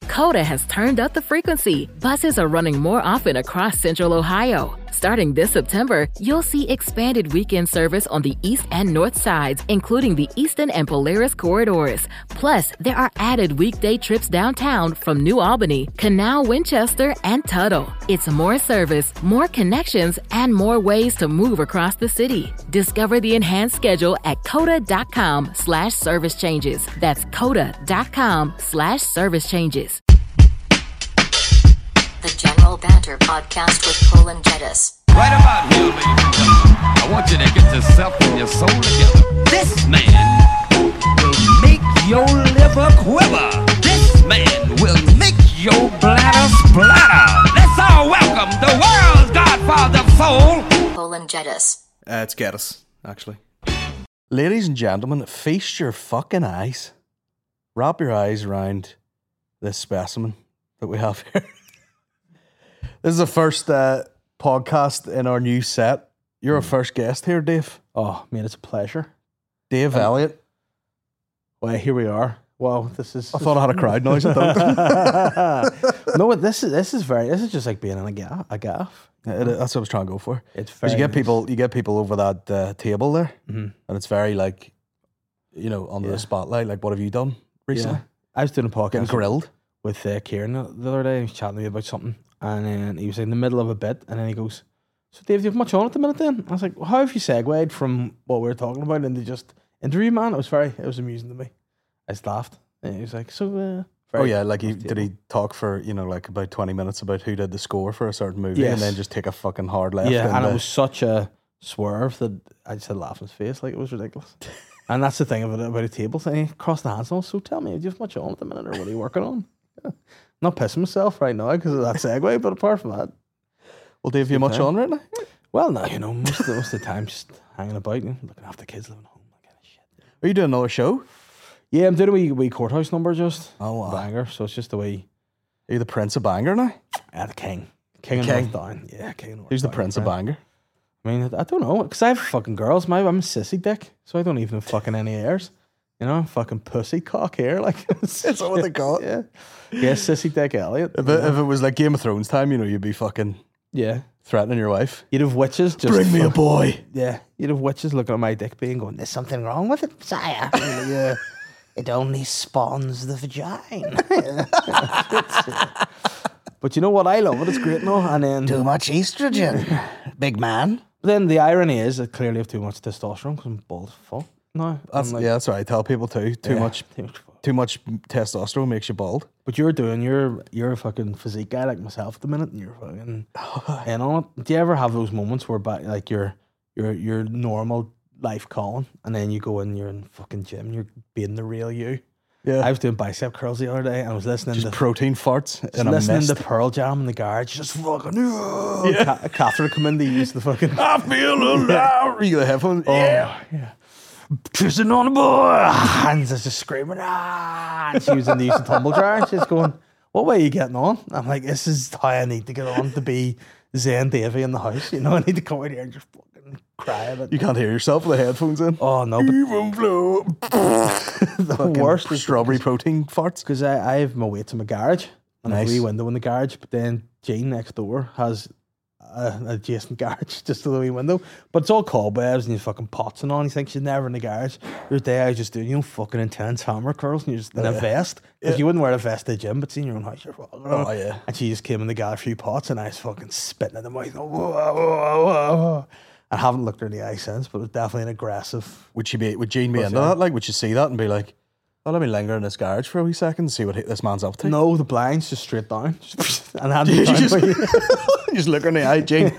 Coda has turned up the frequency. Buses are running more often across Central Ohio. Starting this September, you'll see expanded weekend service on the east and north sides, including the Eastern and Polaris corridors. Plus, there are added weekday trips downtown from New Albany, Canal, Winchester, and Tuttle. It's more service, more connections, and more ways to move across the city. Discover the enhanced schedule at coda.com/service changes. That's coda.com/service changes. The General Banter Podcast with Cole and Jettis. Right about here, ladies and gentlemen, I want you to get yourself and your soul together. This man will make your liver quiver. This man will make your bladder splatter. Let's all welcome the world's godfather of soul, Cole and Jettis. It's Geddes, actually. Ladies and gentlemen, feast your fucking eyes. Wrap your eyes around this specimen that we have here. This is the first podcast in our new set. You're our first guest here, Dave. Oh, man, it's a pleasure. Dave Elliott. Well, here we are. Wow, this is... I thought I had a crowd noise. I don't. No, this is just like being in a gaff. That's what I was trying to go for. It's Because very you get people over that table there, and it's very like, under the spotlight. Like, what have you done recently? Yeah. I was doing a podcast Getting grilled. with Kieran the other day. He was chatting to me about something, and then he was in the middle of a bit, and then he goes, "So Dave, do you have much on at the minute then?" I was like, well, "How have you segued from what we were talking about into just interview, man?" It was amusing to me. I just laughed. And he was like, "So, Oh yeah, like did he talk for like about 20 minutes about who did the score for a certain movie, Yes. and then just take a fucking hard left? Yeah, and into- it was such a swerve that I just had to laugh in his face, like it was ridiculous. And that's the thing about a table thing. Cross the hands. So tell me, do you have much on at the minute, or what are you working on? Yeah. Not pissing myself right now because of that segue, but apart from that, Well, Dave, you much time. on right now? well, no, most of the time just hanging about, looking after kids, living at home, that kind of shit. Are you doing another show? Yeah, I'm doing a wee courthouse number just. Oh, wow. Banger. So it's just a wee. Are you the Prince of Bangor now? The king. King of King. North Down. Yeah, king of North Who's the Down, Prince of friend. Bangor? I mean, I don't know, because I have fucking girls. I'm a sissy dick, so I don't even have fucking any heirs. I'm fucking pussy cock here. Like, Is that what they call it? Yeah. Yeah, sissy dick Elliot. If it was like Game of Thrones time, you'd be fucking Yeah. threatening your wife. You'd have witches just. Bring me a boy. Yeah. You'd have witches looking at my dick being going, "There's something wrong with it, sire." Yeah. It only spawns the vagina. But you know what? I love it. It's great now. And then. Too much estrogen, big man. But then the irony is I clearly have too much testosterone because I'm bald as fuck. No. That's that's what I tell people too. Too much testosterone makes you bald. But you're a fucking physique guy like myself at the minute, and you're fucking in on it. Do you ever have those moments where like your normal life calling, and then you go in, you're in fucking gym, and you're being the real you? Yeah. I was doing bicep curls the other day, and I was listening Just to protein farts in a listening mist. to Pearl Jam in the garage, just fucking. Yeah. Catherine come in to use the fucking. I feel alive. You the headphones? Yeah. Kissing on a boy, and just screaming, and she was in the use of tumble dryer, and she's going, "What way are you getting on?" I'm like, "This is how I need to get on to be Zen Davy in the house. I need to come out here and just fucking cry a bit." You can't hear yourself with the headphones in. Oh no, but Even blow. the worst is strawberry protein farts. because I have my weights in my garage and Nice. a wee window in the garage, but then Jane next door has an adjacent garage just to the wee window, but it's all cobwebs and you fucking pots and all. And you think she's never in the garage. There's a day I was just doing fucking intense hammer curls, and you're just in a vest because you wouldn't wear a vest to the gym, but seeing your own house, you're fucking. Oh, yeah. And she just came in the garage, a few pots, and I was fucking spitting in the mouth. Whoa, whoa, whoa, whoa. I haven't looked her in the eye since, but it was definitely an aggressive. Would Jean be into that? Like, would you see that and be like, "Oh, let me linger in this garage for a wee second and see what this man's up to"? No, the blinds just straight down, and I hadn't been down Just look her in the eye, Gene.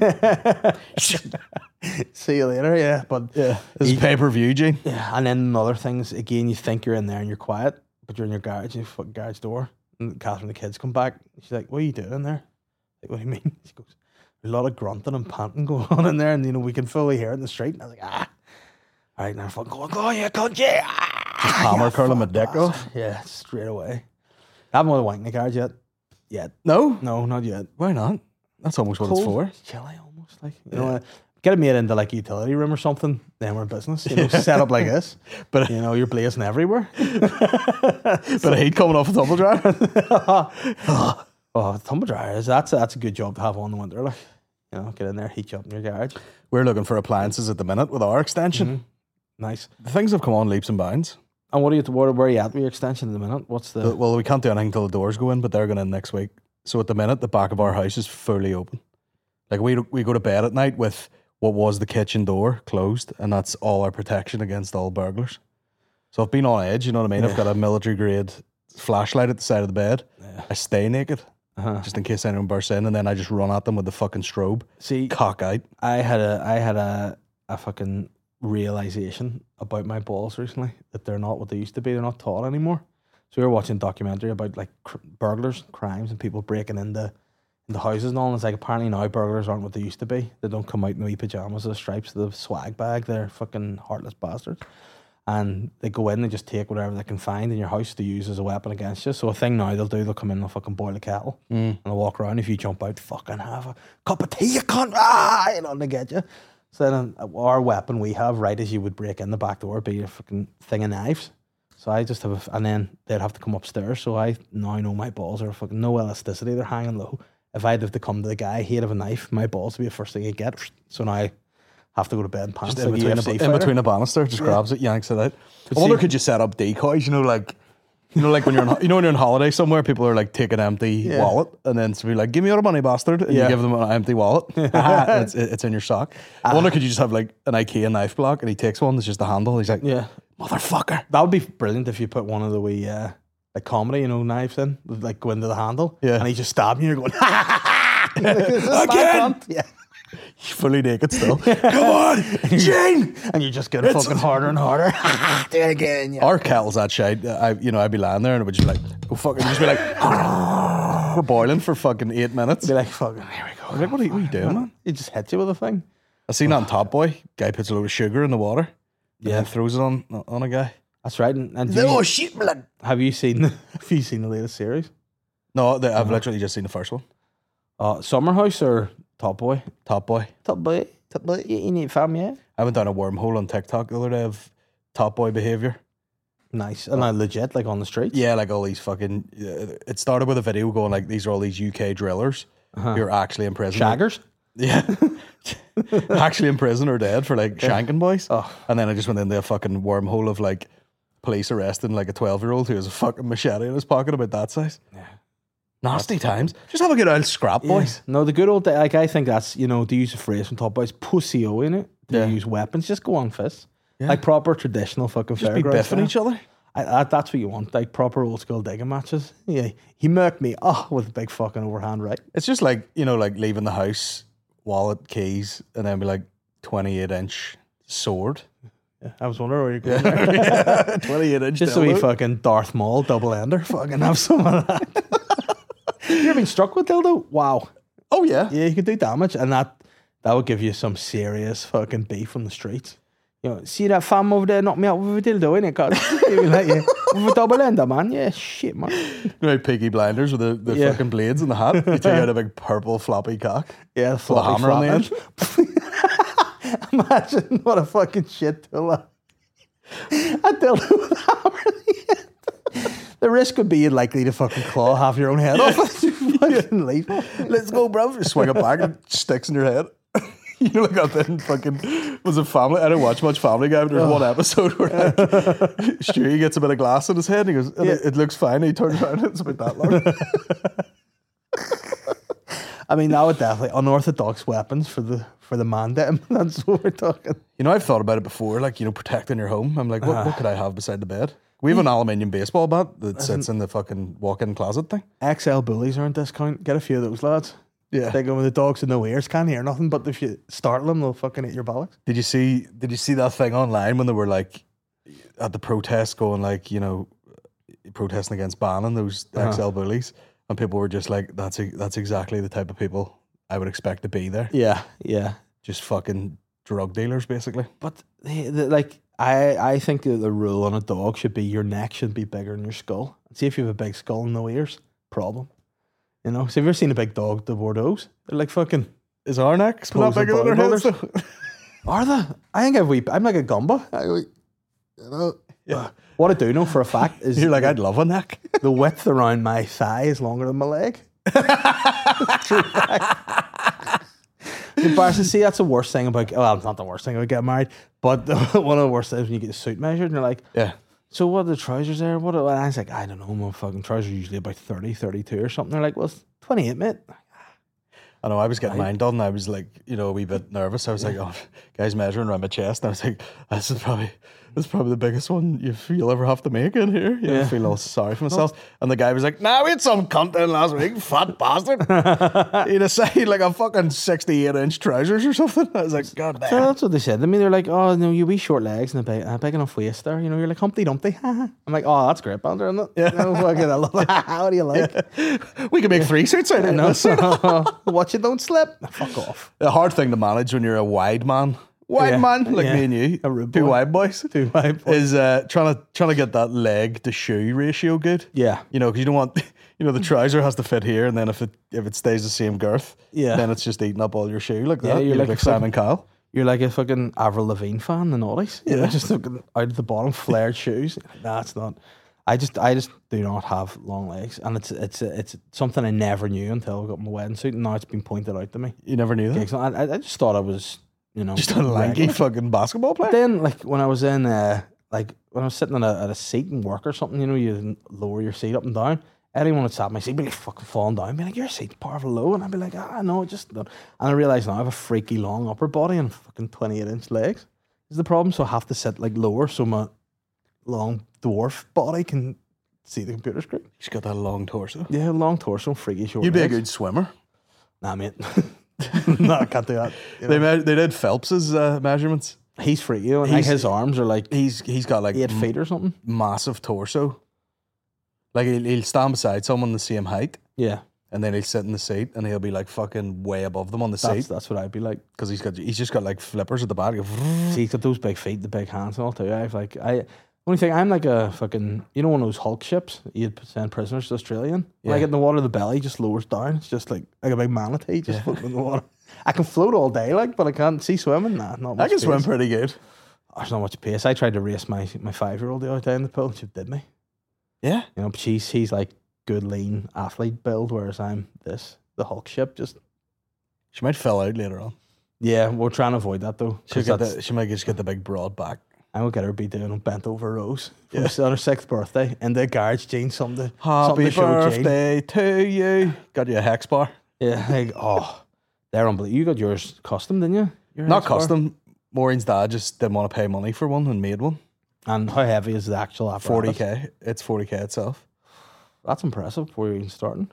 See you later, yeah. But Yeah, this is pay-per-view, Gene. yeah, and then other things again. You think you're in there and you're quiet, but you're in your garage, your fucking garage door. And Catherine, the kids come back. She's like, "What are you doing in there?" Like, "What do you mean?" She goes, "There's a lot of grunting and panting going on in there, and we can fully hear it in the street." And I was like, "Ah, all right, now fucking go, yeah, cunt, yeah." Just hammer curling my dick off. Yeah, straight away. I haven't had a wank in the garage yet. No? No, not yet. Why not? That's almost what it's for. It's chilly almost, like, Get it made into like a utility room or something. Then we're in business. You know, set up like this. But you know, you're blazing everywhere. But I hate coming off a tumble dryer. Oh, tumble dryers. That's a good job to have on in the winter. Like, you know, get in there, heat you up in your garage. We're looking for appliances at the minute with our extension. Nice. The things have come on leaps and bounds. And where are you at with your extension at the minute? What's the? Well, we can't do anything until the doors go in, but they're going in next week. So at the minute, the back of our house is fully open. Like we go to bed at night with what was the kitchen door closed, and that's all our protection against all burglars. So I've been on edge, you know what I mean? I've got a military grade flashlight at the side of the bed. Yeah. I stay naked just in case anyone bursts in, and then I just run at them with the fucking strobe. See, cockeyed. I had a fucking realization about my balls recently that they're not what they used to be. They're not tall anymore. So we were watching a documentary about like burglars, crimes, and people breaking into houses and all. And it's like apparently now burglars aren't what they used to be. They don't come out in wee pajamas with stripes, the swag bag. They're fucking heartless bastards. And they go in and just take whatever they can find in your house to use as a weapon against you. So a thing now they'll come in and they'll fucking boil a kettle. And they'll walk around. If you jump out, fucking have a cup of tea, you can't, you know, and they get you. So then our weapon we have, right as you would break in the back door, be a fucking thing of knives. So I just have and then they'd have to come upstairs. So I now know my balls are fucking no elasticity. They're hanging low. If I'd have to come to the guy, he'd have a knife, my balls would be the first thing he'd get. So now I have to go to bed in pants. Just in between a banister, just grabs it, yanks it out. But I wonder, could you set up decoys? You know, like when you're when you're on holiday somewhere, people are like take an empty wallet and then be like, "Give me your money, bastard," and you give them an empty wallet. And it's in your sock. I wonder, could you just have like an IKEA knife block and he takes one that's just a handle. He's like, motherfucker. That would be brilliant if you put one of the wee like comedy, you know, knives in, like go into the handle, and he just stabbing you. You're going, again. Yeah. Fully naked still. Come on, Jane! And you just get it fucking harder and harder. Do it again. Yeah. Our kettle's that shite. I'd be lying there and it would just be like, oh fucking, just be like, we're boiling for fucking 8 minutes. Be like, fucking, here we go. I'm like, what are you doing, man? He just hits you with a thing. I seen that on Top Boy. Guy puts a load of sugar in the water. And then throws it on a guy. That's right. And Shit, blood. Have you seen the latest series? No, I've literally just seen the first one. Summer House or Top Boy? Top Boy. Top Boy. You need fam, yeah? I went down a wormhole on TikTok the other day of Top Boy behaviour. Nice. And legit, like on the streets? Yeah, like all these fucking... it started with a video going like, these are all these UK drillers who are actually in prison. Shaggers? Yeah. Actually in prison or dead for like shanking boys. And then I just went into a fucking wormhole of like police arresting like a 12-year-old who has a fucking machete in his pocket about that size. Yeah. Nasty times. Just have a good old scrap, boys. No, the good old day, like I think that's, you know, to use a phrase from Top Boys, pussy-o in it. To use weapons, just go on fists. Yeah. Like proper traditional fucking just be biffing each other. That's what you want, like proper old school digging matches. Yeah, he murked me with a big fucking overhand right. It's just like, you know, like leaving the house, wallet, keys, and then be like 28-inch sword. Yeah, I was wondering where you're going there. 28-inch just so we fucking Darth Maul double ender fucking have some of that. You ever been struck with dildo? Wow. Oh yeah. Yeah, you could do damage, and that would give you some serious fucking beef on the streets. You know, see that fam over there knock me out with a dildo, innit, cuz? You'd be like, yeah, with a double ender, man. Yeah, shit, man. You know, Peaky Blinders with the fucking blades in the hat. You take out a big purple floppy cock. Yeah, with a hammer on the end. Imagine what a fucking shit tool. A dildo with a hammer on the end. The risk would be you're likely to fucking claw half your own head off. Fucking leave. Let's go, bro. Just swing it back and it sticks in your head. You know, like out there in fucking, was it Family? I don't watch much Family Guy, but there's one episode where like, Stewie gets a bit of glass in his head and he goes, it looks fine. And he turns around and it's about that long. I mean, that would definitely unorthodox weapons for the man dem. That's what we're talking. You know, I've thought about it before, like, you know, protecting your home. I'm like, what could I have beside the bed? We have an aluminium baseball bat that sits in the fucking walk-in closet thing. XL bullies are on discount. Get a few of those lads. Yeah. They go with the dogs with no ears, can't hear nothing, but if you startle them, they'll fucking eat your bollocks. Did you see that thing online when they were like at the protest going like, you know, protesting against banning those XL bullies, and people were just like, that's exactly the type of people I would expect to be there. Yeah, yeah. Just fucking drug dealers, basically. But I think that the rule on a dog should be your neck should be bigger than your skull. See if you have a big skull and no ears, problem. You know, so have you ever seen a big dog, the Bordeaux? They're like fucking... Is our neck not bigger than our heads? Are they? I think I'm like a gumba. What I do know for a fact is You're like, I'd love a neck. the width around my thigh is longer than my leg. Embarrassing. See, that's the worst thing about. Well, it's not the worst thing about getting married, but one of the worst things when you get the suit measured and you're like, Yeah. so what are the trousers there? And I was like, I don't know, my fucking trousers are usually about 30, 32 or something. They're like, well, it's 28, mate. I know, I was getting mine done. I was like, a wee bit nervous. I was like, oh, guys measuring around my chest. And I was like, this is probably the biggest one you'll ever have to make in here. I feel a little sorry for myself. And the guy was like, nah, we had some cunt in last week, fat bastard. He'd have said like a fucking 68-inch trousers or something. I was like, God damn. So that's what they said to me. They're like, oh, no, you wee short legs and a big enough waist there. You're like Humpty Dumpty. I'm like, oh, that's great, Bander, isn't it? Yeah. I love it. What do you like? We could make 3 suits out of this. Watch it, don't slip. Fuck off. A hard thing to manage when you're a wide man. Man, like me and you, A rude two boy. wide boys, is trying to get that leg to shoe ratio good. Yeah. Because you don't want, the trouser has to fit here, and then if it stays the same girth, then it's just eating up all your shoe like that. you're like a Simon Cowell. You're like a fucking Avril Lavigne fan, the naughties. Just looking out at the bottom, flared shoes. Nah, it's not. I just do not have long legs, and it's something I never knew until I got my wedding suit, and now it's been pointed out to me. You never knew that? I just thought I was, just a lanky fucking basketball player. But then, like when I was in, when I was sitting at a seat in work or something, you lower your seat up and down. Anyone would sat in my seat, be like fucking falling down, be like, your seat's powerful low, and I'd be like, no, just not. And I realised now I have a freaky long upper body and fucking 28-inch legs. Is the problem? So I have to sit like lower so my long dwarf body can see the computer screen. She's got that long torso. Yeah, long torso, freaky short You'd be a legs. good swimmer. Nah, mate. No, I can't do that. They did Phelps's measurements. He's freaky, and like his arms are like He's got like 8 feet or something. massive torso. Like he'll stand beside someone the same height, Yeah, and then he'll sit in the seat, and he'll be like fucking way above them on the seat that's what I'd be like. because he's just got like flippers at the back. See, he's got those big feet, the big hands and all too. Only thing, I'm like a fucking, one of those Hulk ships you'd send prisoners to Australia. When I get in the water, the belly just lowers down. It's just like a big manatee just floating in the water. I can float all day, but I can't see swimming. Nah, not much I can swim pace. pretty good. There's not much pace. I tried to race my 5-year-old the other day in the pool, and she did me. Yeah, But he's like good lean athlete build, whereas I'm the Hulk ship. Just she might fill out later on. yeah, we're trying to avoid that though. She might just get the big broad back. I will get her be doing bent over rows on her 6th birthday in the garage jeans. Something to Happy show Jane. birthday to you. Got you a hex bar. Yeah, they're unbelievable. You got yours custom, didn't you? Your Not Hex bar? custom. Maureen's dad just didn't want to pay money for one and made one. And how heavy is the actual apparatus? 40k. It's 40k itself. That's impressive before you're even starting.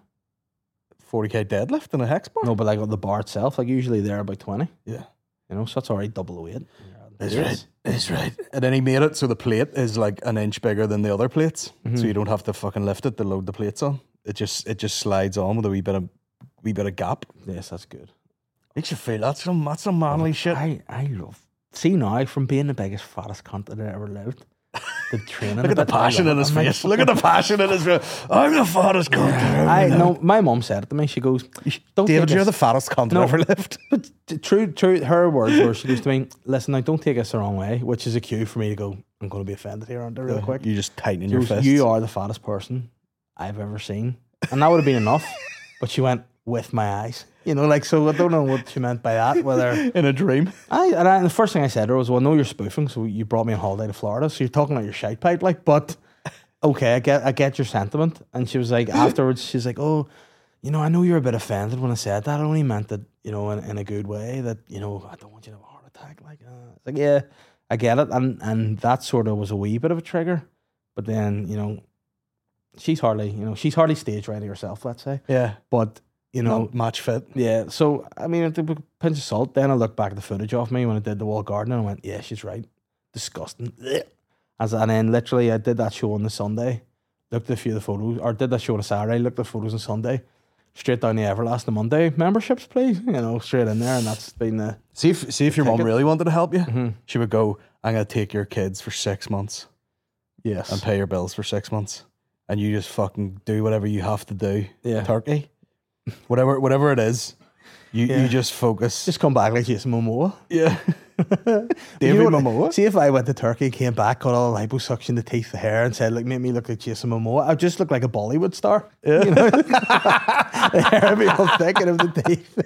40k deadlift and a hex bar. No, but like on the bar itself, like usually they're about 20. Yeah. So that's already double the weight. That's right. That's right. And then he made it so the plate is like an inch bigger than the other plates, so you don't have to fucking lift it to load the plates on. It just slides on with a wee bit of gap. Yes, that's good. Makes you feel that's some manly shit. I love. See now, from being the biggest, fattest cunt that I ever lived, the training. Look at the passion in his face. Look at the passion in his face. I'm the fattest cunt. I know. My mum said it to me. She goes, "Don't David, take you're this- the fattest cunt that ever lived. But true. Her words were, she goes to me, "Listen, now don't take this the wrong way," which is a cue for me to go, "I'm going to be offended here, aren't I?" Real quick. You just tightening She your goes, fists. "You are the fattest person I've ever seen," and that would have been enough. But she went, "With my eyes," so I don't know what she meant by that. Whether in a dream. and the first thing I said to her was, "Well, no, you're spoofing. So you brought me on holiday to Florida, so you're talking about your shite pipe, but okay, I get your sentiment." And she was like, afterwards, she's like, "Oh, I know you're a bit offended when I said that. I only meant that, in a good way. That I don't want you to have a heart attack." It's like, yeah, I get it, and that sort of was a wee bit of a trigger. But then, she's hardly stage ready herself, let's say. Yeah. But Not match fit. yeah, so I mean, with a pinch of salt. Then I looked back at the footage of me when I did the wall garden, and I went, "Yeah, she's right. Disgusting." And then literally, I did that show on the Sunday. Looked at a few of the photos, or did that show on a Saturday. Looked at the photos on Sunday. Straight down the Everlast on Monday. Memberships, please. Straight in there, and that's been the. See if your mum ticket. really wanted to help you, Mm-hmm. she would go, "I'm gonna take your kids for 6 months Yes. and pay your bills for 6 months, and you just fucking do whatever you have to do." Yeah. Turkey, whatever it is, you just focus. Just come back like Jason Momoa. Yeah. David what- Momoa? See if I went to Turkey, came back, got all liposuction, the teeth, the hair, and said, like, make me look like Jason Momoa. I'd just look like a Bollywood star. Yeah. You know? The hair would be all thick and have the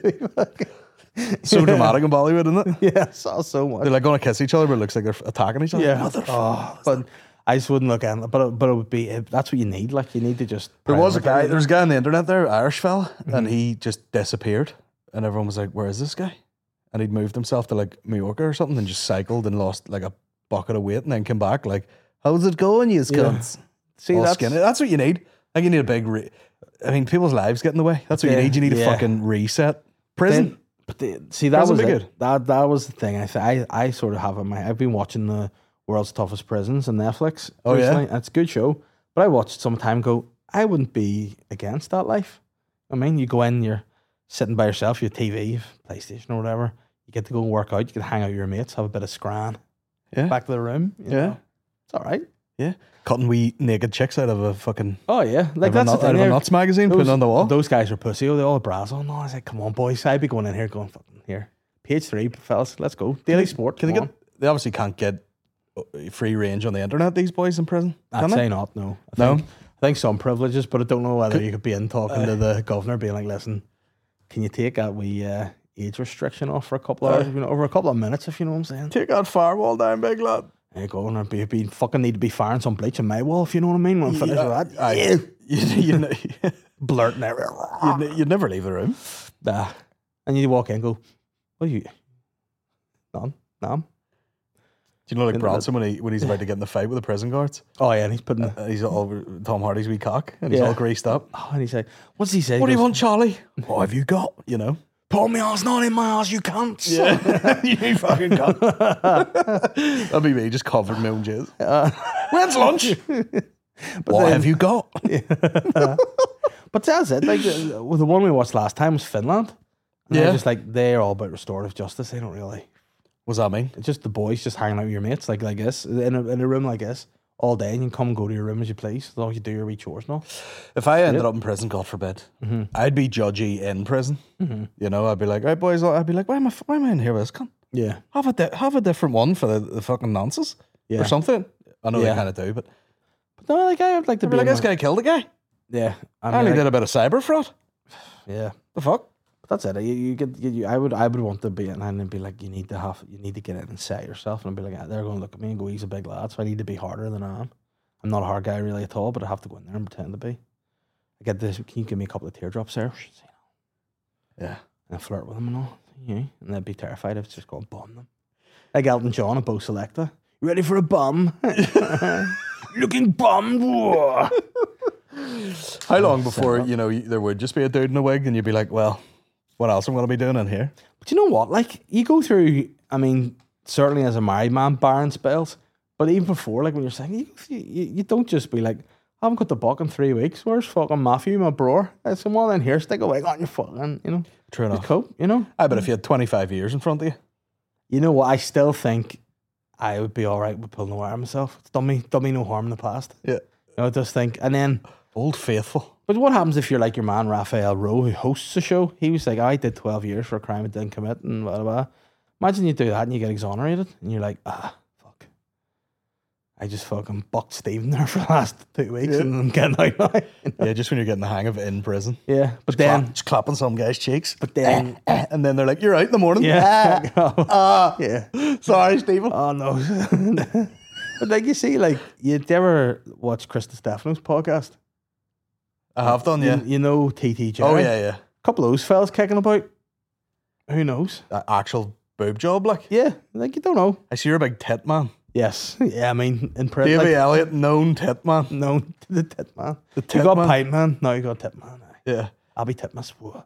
teeth. So dramatic in Bollywood, isn't it? Yeah, I saw so much. They're like going to kiss each other, but it looks like they're attacking each other. Yeah. But I just wouldn't look at it. But it would be, that's what you need. Like, you need to just. There was a guy prioritize it. on the internet there, Irish fella, and he just disappeared. And everyone was like, where is this guy? And he'd moved himself to like Mallorca or something and just cycled and lost like a bucket of weight and then came back like, how's it going, you cunts? See, All that's skinny. That's what you need. Like you need a big, I mean, people's lives get in the way. That's what you Yeah, need. You need a yeah. fucking reset. Prison. See, that Prison was be it. good. That was the thing. I sort of have in my. I've been watching the World's Toughest Prisons on Netflix. Oh, yeah? recently. It's a good show. But I watched some time ago. I wouldn't be against that life. I mean, you go in, you're sitting by yourself, your TV, PlayStation or whatever. You get to go and work out. You can hang out with your mates, have a bit of scran. Yeah. Back to the room. you Yeah. know. It's all right. Yeah. Cutting wee naked chicks out of a fucking Oh yeah, like out that's the of a thing. out of a Nuts magazine, put it on the wall. Those guys are pussy. They all have bras on. No, I was like, come on, boys. I'd be going in here going, fucking here. Page 3, fellas. Let's go. Daily Sport. Can they come get? They obviously can't get free range on the internet. These boys in prison. on. Can I'd they? say not. No. No? I think some privileges, but I don't know whether you could be in talking to the governor, being like, listen, can you take that wee age restriction off for a couple of hours, over a couple of minutes, if you know what I'm saying? Take that firewall down, big lad. There you go. And I'd be fucking need to be firing some bleach on my wall, if you know what I mean. When I'm finished with that, Yeah. blurting everywhere. You'd never leave the room. Nah. And you walk in and go, what are you? None. Do you know like Bronson when he's about to get in the fight with the prison guards? Oh yeah, and he's putting. He's all over Tom Hardy's wee cock and he's Yeah. all greased up. Oh, and he's like, what's he say? What do He you goes, want, Charlie? What have you got? You know? Pull me ass, not in my ass, you cunts. You fucking cunt. That'd be me, just covered in my own jizz. When's lunch? What then- have you got? But that's it. Like the one we watched last time was Finland. And Yeah. they're just like they're all about restorative justice. They don't really. What's that mean? It's just the boys just hanging out with your mates like this in a room like this all day, and you can come and go to your room as you please, as long as you do your wee chores and all. If I ended up in prison, God forbid, I'd be judgy in prison. You know, I'd be like, right, boys, I'd be like, why am I in here with this cunt? Yeah. Have a different one for the fucking nonsense Yeah. or something. I know Yeah. they kind of do, but But no, like I would like to I'd be be like, in this guy killed a guy. Yeah. I only did a bit of cyber fraud. Yeah. The fuck? But that's it. I would want to be in and be like, you need to get in and set yourself, and I'd be like, they're going to look at me and go, he's a big lad, so I need to be harder than I am. I'm not a hard guy really at all, but I have to go in there and pretend to be. I get this. Can you give me a couple of teardrops there? Yeah. And I flirt with them and all, and they'd be terrified if it's just going to bomb them. Like Elton John and Bo Selecta. You ready for a bum? Looking bummed. Whoa. How long before, you know, there would just be a dude in a wig and you'd be like, well, what else am I going to be doing in here? But you know what? Like, you go through, I mean, certainly as a married man, barren spells. But even before, like when you're saying, you don't just be like, I haven't got the buck in 3 weeks. Where's fucking Matthew, my bro? There's someone in here, stick a wig on your fucking, True just enough. cope, I bet if you had 25 years in front of you. You know what? I still think I would be all right with pulling the wire myself. It's done me no harm in the past. Yeah. I just think, and then, Old Faithful. but what happens if you're like your man, Raphael Rowe, who hosts the show? He was like, I did 12 years for a crime I didn't commit and blah, blah, blah. Imagine you do that and you get exonerated and you're like, fuck. I just fucking bucked Stephen there for the last 2 weeks and I'm getting out now. Yeah, just when you're getting the hang of it in prison. Yeah, but then, Just clapping some guy's cheeks. but then, And then they're like, you're out in the morning. yeah. Yeah. Sorry, Stephen. Oh no. But like you see, like you ever watch Chris Stefano's podcast? I have done, yeah. You know TT Jerry. Oh, yeah. A couple of those fellas kicking about. Who knows? Actual boob job, like. Yeah, like you don't know. I see you're a big tit man. Yes. Yeah, I mean in prison. Davey Like, Elliott, known tit man. known to the tit man. The You tit got man. pipe man, now you got tit man. Yeah. I'll be tit miss. Whoa.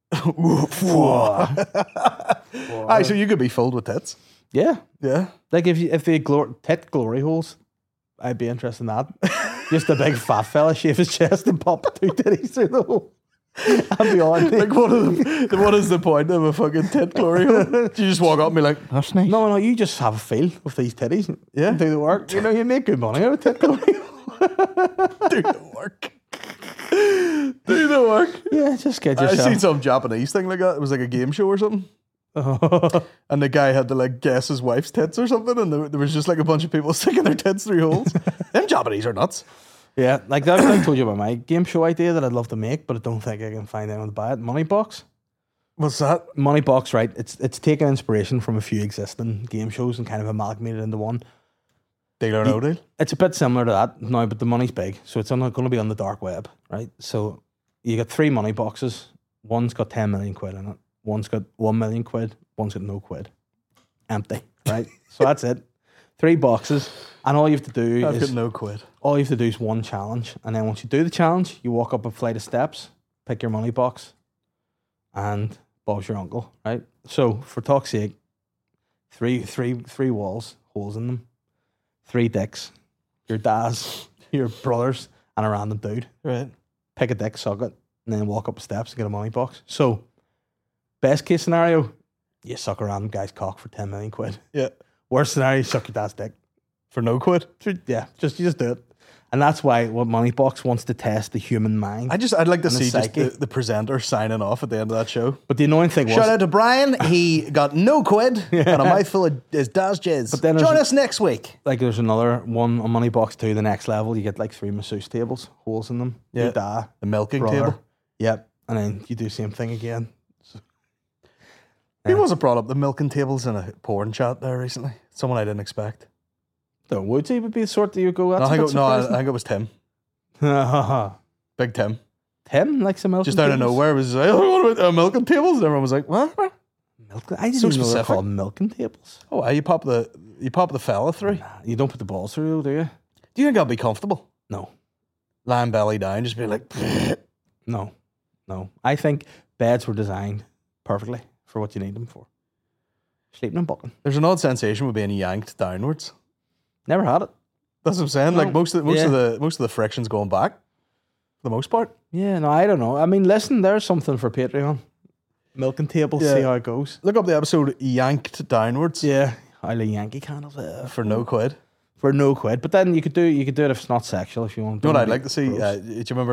Aye, so you could be filled with tits. Yeah. Yeah. Like if they tit glory holes, I'd be interested in that. Just a big fat fella shave his chest and pop 2 titties through the hole. I'd be all right. Like, what is the point of a fucking tit glory hole? Do you just walk up and be like, that's nice? No, you just have a feel with these titties. Yeah. And do the work. You know, you make good money out of tit glory. Do the work. Do the work. Yeah, just get I yourself. seen some Japanese thing like that. It was like a game show or something. And the guy had to like guess his wife's tits or something, and there was just like a bunch of people sticking their tits through holes. Them Japanese are nuts. Yeah, like that. I told you about my game show idea that I'd love to make, but I don't think I can find anyone to buy it. Money Box. What's that? Money Box, right? It's taken inspiration from a few existing game shows and kind of amalgamated into one. Deal or no deal? It's a bit similar to that now, but the money's big, so it's going to be on the dark web, right? So you got 3 money boxes. One's got 10 million quid in it. One's got 1 million quid. One's got no quid. Empty, right? So that's it. 3 boxes, and all you have to do I've got no quid. All you have to do is one challenge, and then once you do the challenge, you walk up a flight of steps, pick your money box, and Bob's your uncle, right? So for talk's sake, three walls, holes in them, 3 dicks, your dad's, your brother's, and a random dude. Right. Pick a dick, suck it, and then walk up the steps and get a money box. So, best case scenario, you suck a random guy's cock for 10 million quid. Yeah. Worst scenario, you suck your dad's dick. For no quid? Yeah, you just do it. And that's why what Moneybox wants to test the human mind. I'd like to and the see just psyche. the presenter signing off at the end of that show. But the annoying thing was, Shout out to Brian. He got no quid and a mouthful of his dad's jizz. But then Join there's- us next week. like, there's another one on Moneybox 2, the next level, you get like 3 masseuse tables, holes in them. Yeah. Your dad, The milking brother. table. Yep. And then you do the same thing again. Who was it brought up the milking tables in a porn chat there recently? Someone I didn't expect. The Woodsy would be the sort that you go, that's I a bit think it was Tim. surprising. Big Tim. Tim likes some milk. Just out of nowhere, it was like, oh, what about milking tables? And everyone was like, what? Milk. I didn't So even know they're specific. called milking tables. Oh, you pop the fella through. You don't put the balls through, do you? Do you think I'll be comfortable? No. Lying belly down, just be like, No. I think beds were designed perfectly for what you need them for. Sleeping and bucking. there's an odd sensation with being yanked downwards. Never had it. That's what I'm saying. Like No. most of the friction's going back, for the most part. Yeah, no, I don't know. I mean, listen, there's something for Patreon. Milking tables, Yeah. see how it goes. Look up the episode "Yanked Downwards" Yeah, I like Yankee candles for no quid. for no quid. But then you could do it if it's not sexual if you want. You know what I'd like to see? Do you remember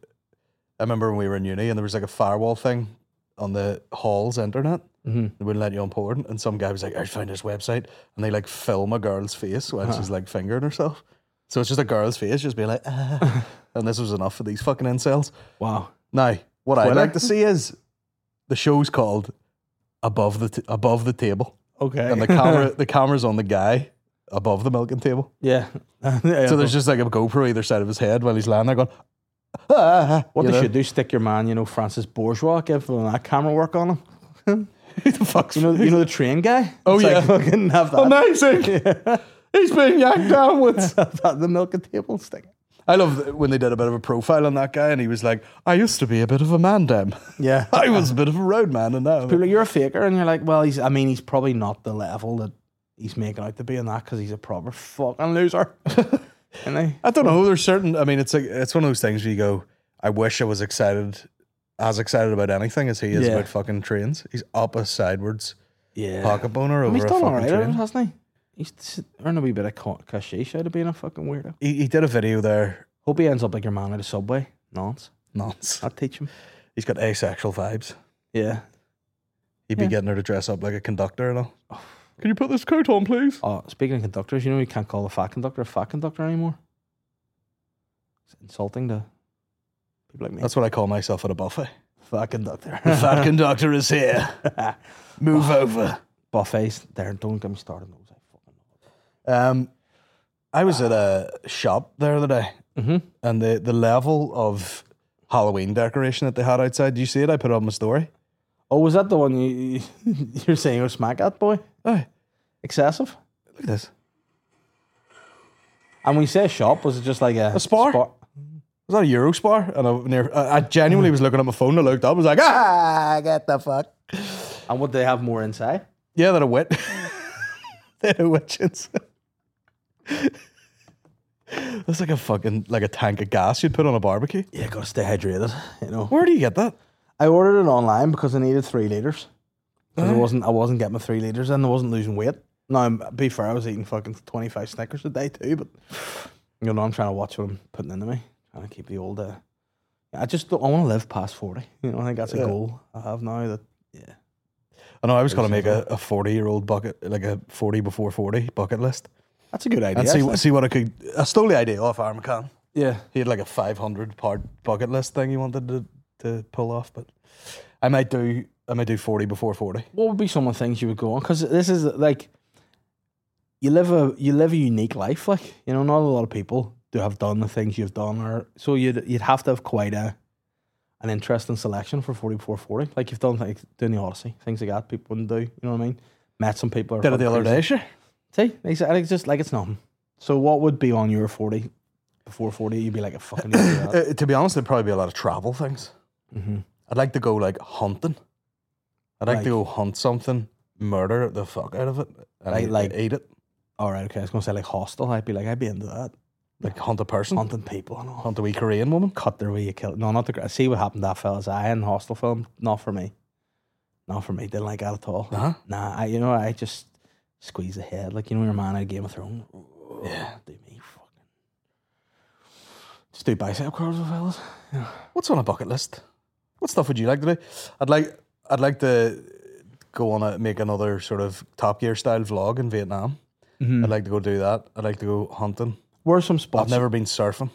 I remember when we were in uni and there was like a firewall thing on the hall's internet. Mm-hmm. They wouldn't let you on porn, and some guy was like, "I found this website," and they like film a girl's face while she's like fingering herself. So it's just a girl's face, just being like, ah. And this was enough for these fucking incels. Wow. Now, what I'd Twitter? like to see is the show's called Above the Table, Okay. and the camera's on the guy above the milking table. yeah. So there's just like a GoPro either side of his head while he's lying there going, ah. what you they know? should do, stick your man, Francis Bourgeois, give him that camera work on him. Who the fuck's You know the train guy? Oh, It's like yeah. fucking have that. amazing? He's been yanked downwards. The milking table stick. I love when they did a bit of a profile on that guy, and he was like, "I used to be a bit of a man, damn. Yeah. I was a bit of a road man, and now." People are like, you're a faker, and you're like, well, he's probably not the level that he's making out to be in that because he's a proper fucking loser. Isn't he? I don't know. There's certain. I mean, it's one of those things where you go, "I wish I was excited about anything as he is Yeah. about fucking trains." He's up a sidewards Yeah. pocket boner I mean, over he's a done fucking alright, train. hasn't he? He's earned a wee bit of cashish out of being a fucking weirdo. He did a video there. Hope he ends up like your man at a Subway. Nonce. Nonce. I'd teach him. He's got asexual vibes. Yeah. He'd be Yeah. getting her to dress up like a conductor and all. Can you put this coat on, please? Oh, speaking of conductors, you can't call a fat conductor anymore. It's insulting to people like me. That's what I call myself at a buffet. fat conductor. The fat conductor is here. Move over. Buffets. There, don't get me started on those. I fucking I was at a shop the other day, and the level of Halloween decoration that they had outside. Do you see it? I put it on my story. Oh, was that the one you're saying you're smack at, boy? Aye, Excessive? look at this. And when you say shop, was it just like a spar? Was that a Eurospar? And I genuinely was looking at my phone. I looked up. I was like, get the fuck. And would they have more inside? Yeah, they're a wit. They're a witches. That's like a tank of gas you'd put on a barbecue. Yeah, gotta stay hydrated, Where do you get that? I ordered it online because I needed 3 litres. Because I wasn't getting my 3 litres in, I wasn't losing weight. Now, to be fair, I was eating fucking 25 Snickers a day too, but I'm trying to watch what I'm putting into me. Trying to keep the old I want to live past 40. I think that's a goal I have now. That I know I was going to make a 40-year-old bucket, like a 40 before 40 bucket list. That's a good idea. And actually. see what I could. I stole the idea off Aaron McCann. Yeah. He had like a 500-part bucket list thing he wanted to pull off, but I might do 40 before 40. What would be some of the things you would go on? Because this is like you live a unique life. Like, you know, not a lot of people do have done the things you've done, or so you'd have to have quite an interesting selection for 40 before 40. Like you've done like doing the Odyssey, things like that people wouldn't do. You know what I mean? Met some people. Did it the other day, sure. See, it's just like it's nothing. So what would be on your 40 before 40? You'd be like a fucking idiot. To be honest, there'd probably be a lot of travel things. Mm-hmm. I'd like to go like hunting. I'd like Like- to go hunt something, murder the fuck out of it, and Like- eat it. All right, okay. I was gonna say like Hostel. I'd be into that. Like hunt a person, Hunting people and all. hunt a wee Korean woman. Cut their way, you kill. No, not the. See what happened to that fella's eye in Hostel film. Not for me. Not for me. Didn't like that at all. Uh-huh. Nah, I just squeeze the head like your man out of Game of Thrones. Yeah. Do me fucking. Just do bicep curls with fellas. Yeah. What's on a bucket list? What stuff would you like to do? I'd like to go on make another sort of Top Gear style vlog in Vietnam. Mm-hmm. I'd like to go do that. I'd like to go hunting. Where's some spots? I've never been surfing.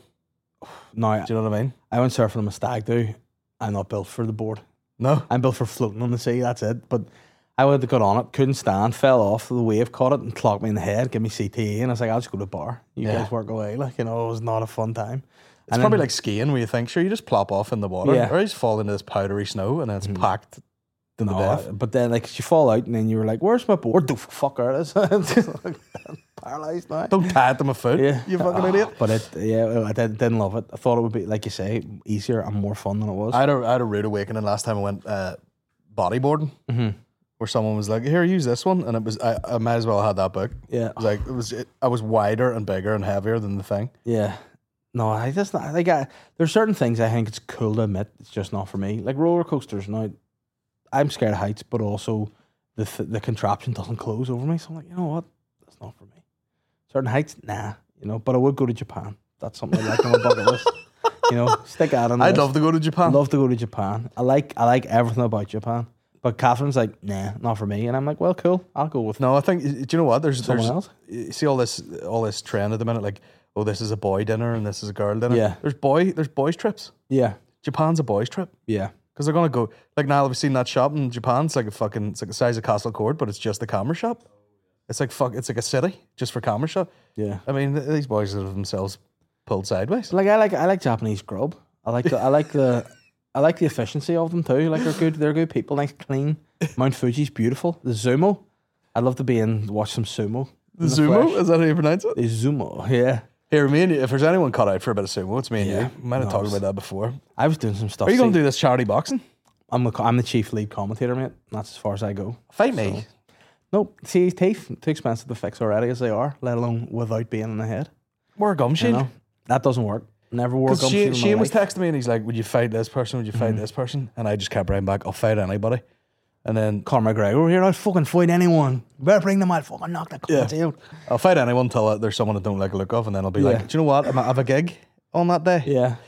No, Do you know what I mean? I went surfing on a stag do. I'm not built for the board. No. I'm built for floating on the sea. That's it. But I would have got on it, couldn't stand, fell off. The wave caught it and clocked me in the head, give me CTE, and I was like, I'll just go to the bar. You Yeah. guys work away. Like, you know, it was not a fun time. It's And probably then- like skiing where you think, sure, you just plop off in the water, Yeah. or you just fall into this powdery snow and then it's packed to the death. But then, like, you fall out and then you were like, where's my board? The fuck out it is. Paralyzed now. Don't tie it to my foot, Yeah. you fucking idiot. But I didn't love it. I thought it would be, like you say, easier and more fun than it was. I had a rude awakening last time I went bodyboarding, where someone was like, "Here, use this one," and it was I might as well have had that book. Yeah. It was like I was wider and bigger and heavier than the thing. Yeah. No, I just not like there's certain things I think it's cool to admit it's just not for me. Like roller coasters. Now, I'm scared of heights, but also the contraption doesn't close over me. So I'm like, you know what? That's not for me. Certain heights, nah. You know, but I would go to Japan. That's something I like on my bucket list. You know, stick out on. I'd love to go to Japan. I'd love to go to Japan. I like everything about Japan. But Catherine's like, nah, not for me. And I'm like, well, cool. I'll go with No, I think. Do you know what? There's someone else. You see all this trend at the minute, like, oh, this is a boy dinner and this is a girl dinner. Yeah. There's boys trips. Yeah, Japan's a boys trip. yeah. Because they're gonna go like now. Have you seen that shop in Japan? It's like it's like the size of Castle Court, but it's just a camera shop. It's like it's like a city just for camera shop. Yeah. I mean, these boys have themselves pulled sideways. Like I like Japanese grub. I like the efficiency of them too. Like they're good people. Nice, clean. Mount Fuji's beautiful. The Zumo. I'd love to watch some sumo. The in sumo, flesh. is that how you pronounce it? The Zumo. Yeah. Here, me and you, if there's anyone cut out for a bit of sumo, it's me and Yeah. you. We might have talked Nice. about that before. I was doing some stuff. Are you going see, to do this charity boxing? I'm the chief lead commentator, mate. That's as far as I go. Fight me. Nope. See, his teeth too expensive to fix already as they are, let alone without being in the head. Wear a gum You shield. know? That doesn't work. Never wore a Because gum shield in Shane my was life. texting me and he's like, "Would you fight this person? Would you fight this person?" And I just kept writing back, "I'll fight anybody." And then Conor McGregor here, I'll fucking fight anyone. You better bring them out, fucking knock the cunt out. I'll fight anyone until there's someone I don't like the look of, and then I'll be Yeah. like, "Do you know what? I might have a gig on that day." Yeah.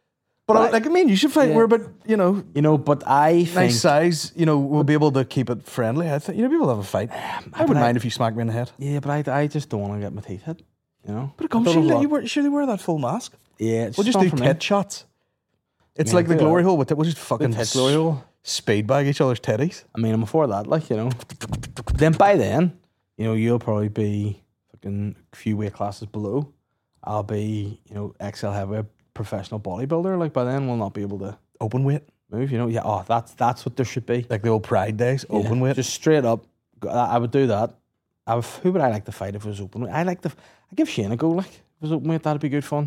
But I mean, you should fight. Yeah. We're about You know, but I think nice size. We'll be able to keep it friendly. I think people have a fight. I wouldn't mind if you smacked me in the head. yeah, but I just don't want to get my teeth hit. You know, But a gum I don't know shield, what- you surely wear that full mask. Yeah, it's We'll just not do for me. tit shots. It's Yeah, like the do glory that. hole with it. We'll just fucking tit glory hole. speed bag each other's titties. I mean, I'm for that. Like, you know, then by then, you know, you'll probably be fucking a few weight classes below. I'll be, you know, XL heavyweight professional bodybuilder. Like by then, we'll not be able to Open weight, move. You know, yeah. Oh, that's what there should be. like the old Pride days. Open Yeah, weight. just straight up. I would do that. Who would I like to fight if it was open weight? I give Shane a go. Like if it was open weight, that'd be good fun.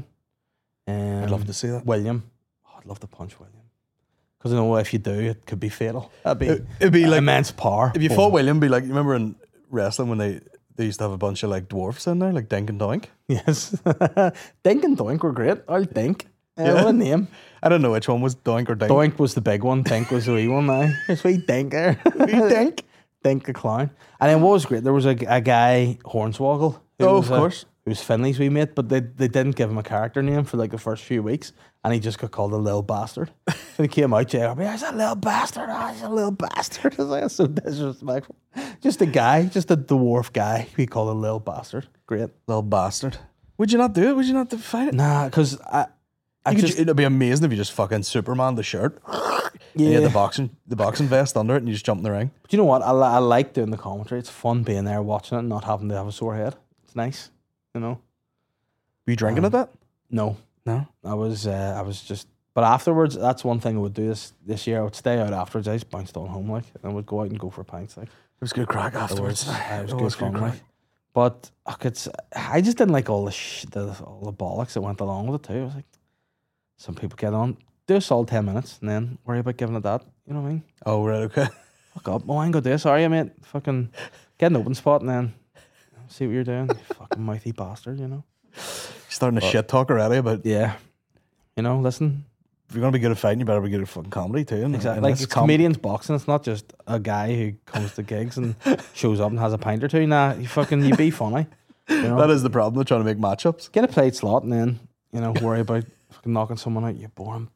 I'd love to see that. William. Oh, I'd love to punch William. Because I know if you do, it could be fatal. That'd be It'd be like immense power. if you fought William, be like, you remember in wrestling when they used to have a bunch of like dwarfs in there, like Dink and Doink. Yes. Dink and Doink were great. I'll Dink. Yeah. What a name. I don't know which one was Doink or Dink. Doink was the big one. Dink was the wee one now. It's wee Dinker. Wee Dink. Dink the clown. And then what was great, there was a guy, Hornswoggle. who Oh, was of course. who was Finley's wee mate, but they didn't give him a character name for like the first few weeks, and he just got called a little bastard. So he came out, he's a little bastard, he's a little bastard. I was like, that's so disrespectful. Just a guy, just a dwarf guy, we call a little bastard. Great. Little bastard. Would you not do it? Would you not fight it? Nah, because it'd be amazing if you just fucking Superman the shirt. Yeah. You had the boxing vest under it, and you just jump in the ring. But you know what? I like doing the commentary. It's fun being there watching it and not having to have a sore head. It's nice, you know. Were you drinking at that? No, No. I was just. But afterwards, that's one thing I would do this year. I would stay out afterwards. I just bounced on home, like, and I would go out and go for pints, like. It was good crack afterwards. It was good fun, like. But I just didn't like all the bollocks that went along with it too. I was like, some people get on, do a solid 10 minutes, and then worry about giving it that. You know what I mean? Oh, right, okay. Fuck up. Oh, I ain't gonna do this. Sorry, mate. Fucking get an open spot and then see what you're doing. You fucking mouthy bastard, you know. Starting to shit talk already about. Yeah. You know, listen. If you're gonna be good at fighting, you better be good at fucking comedy too. Exactly. Like it's comedians boxing. It's not just a guy who comes to gigs and shows up and has a pint or two. Nah, you be funny. You know? That is the problem. They're trying to make matchups. Get a played slot and then, you know, worry about fucking knocking someone out. You boring.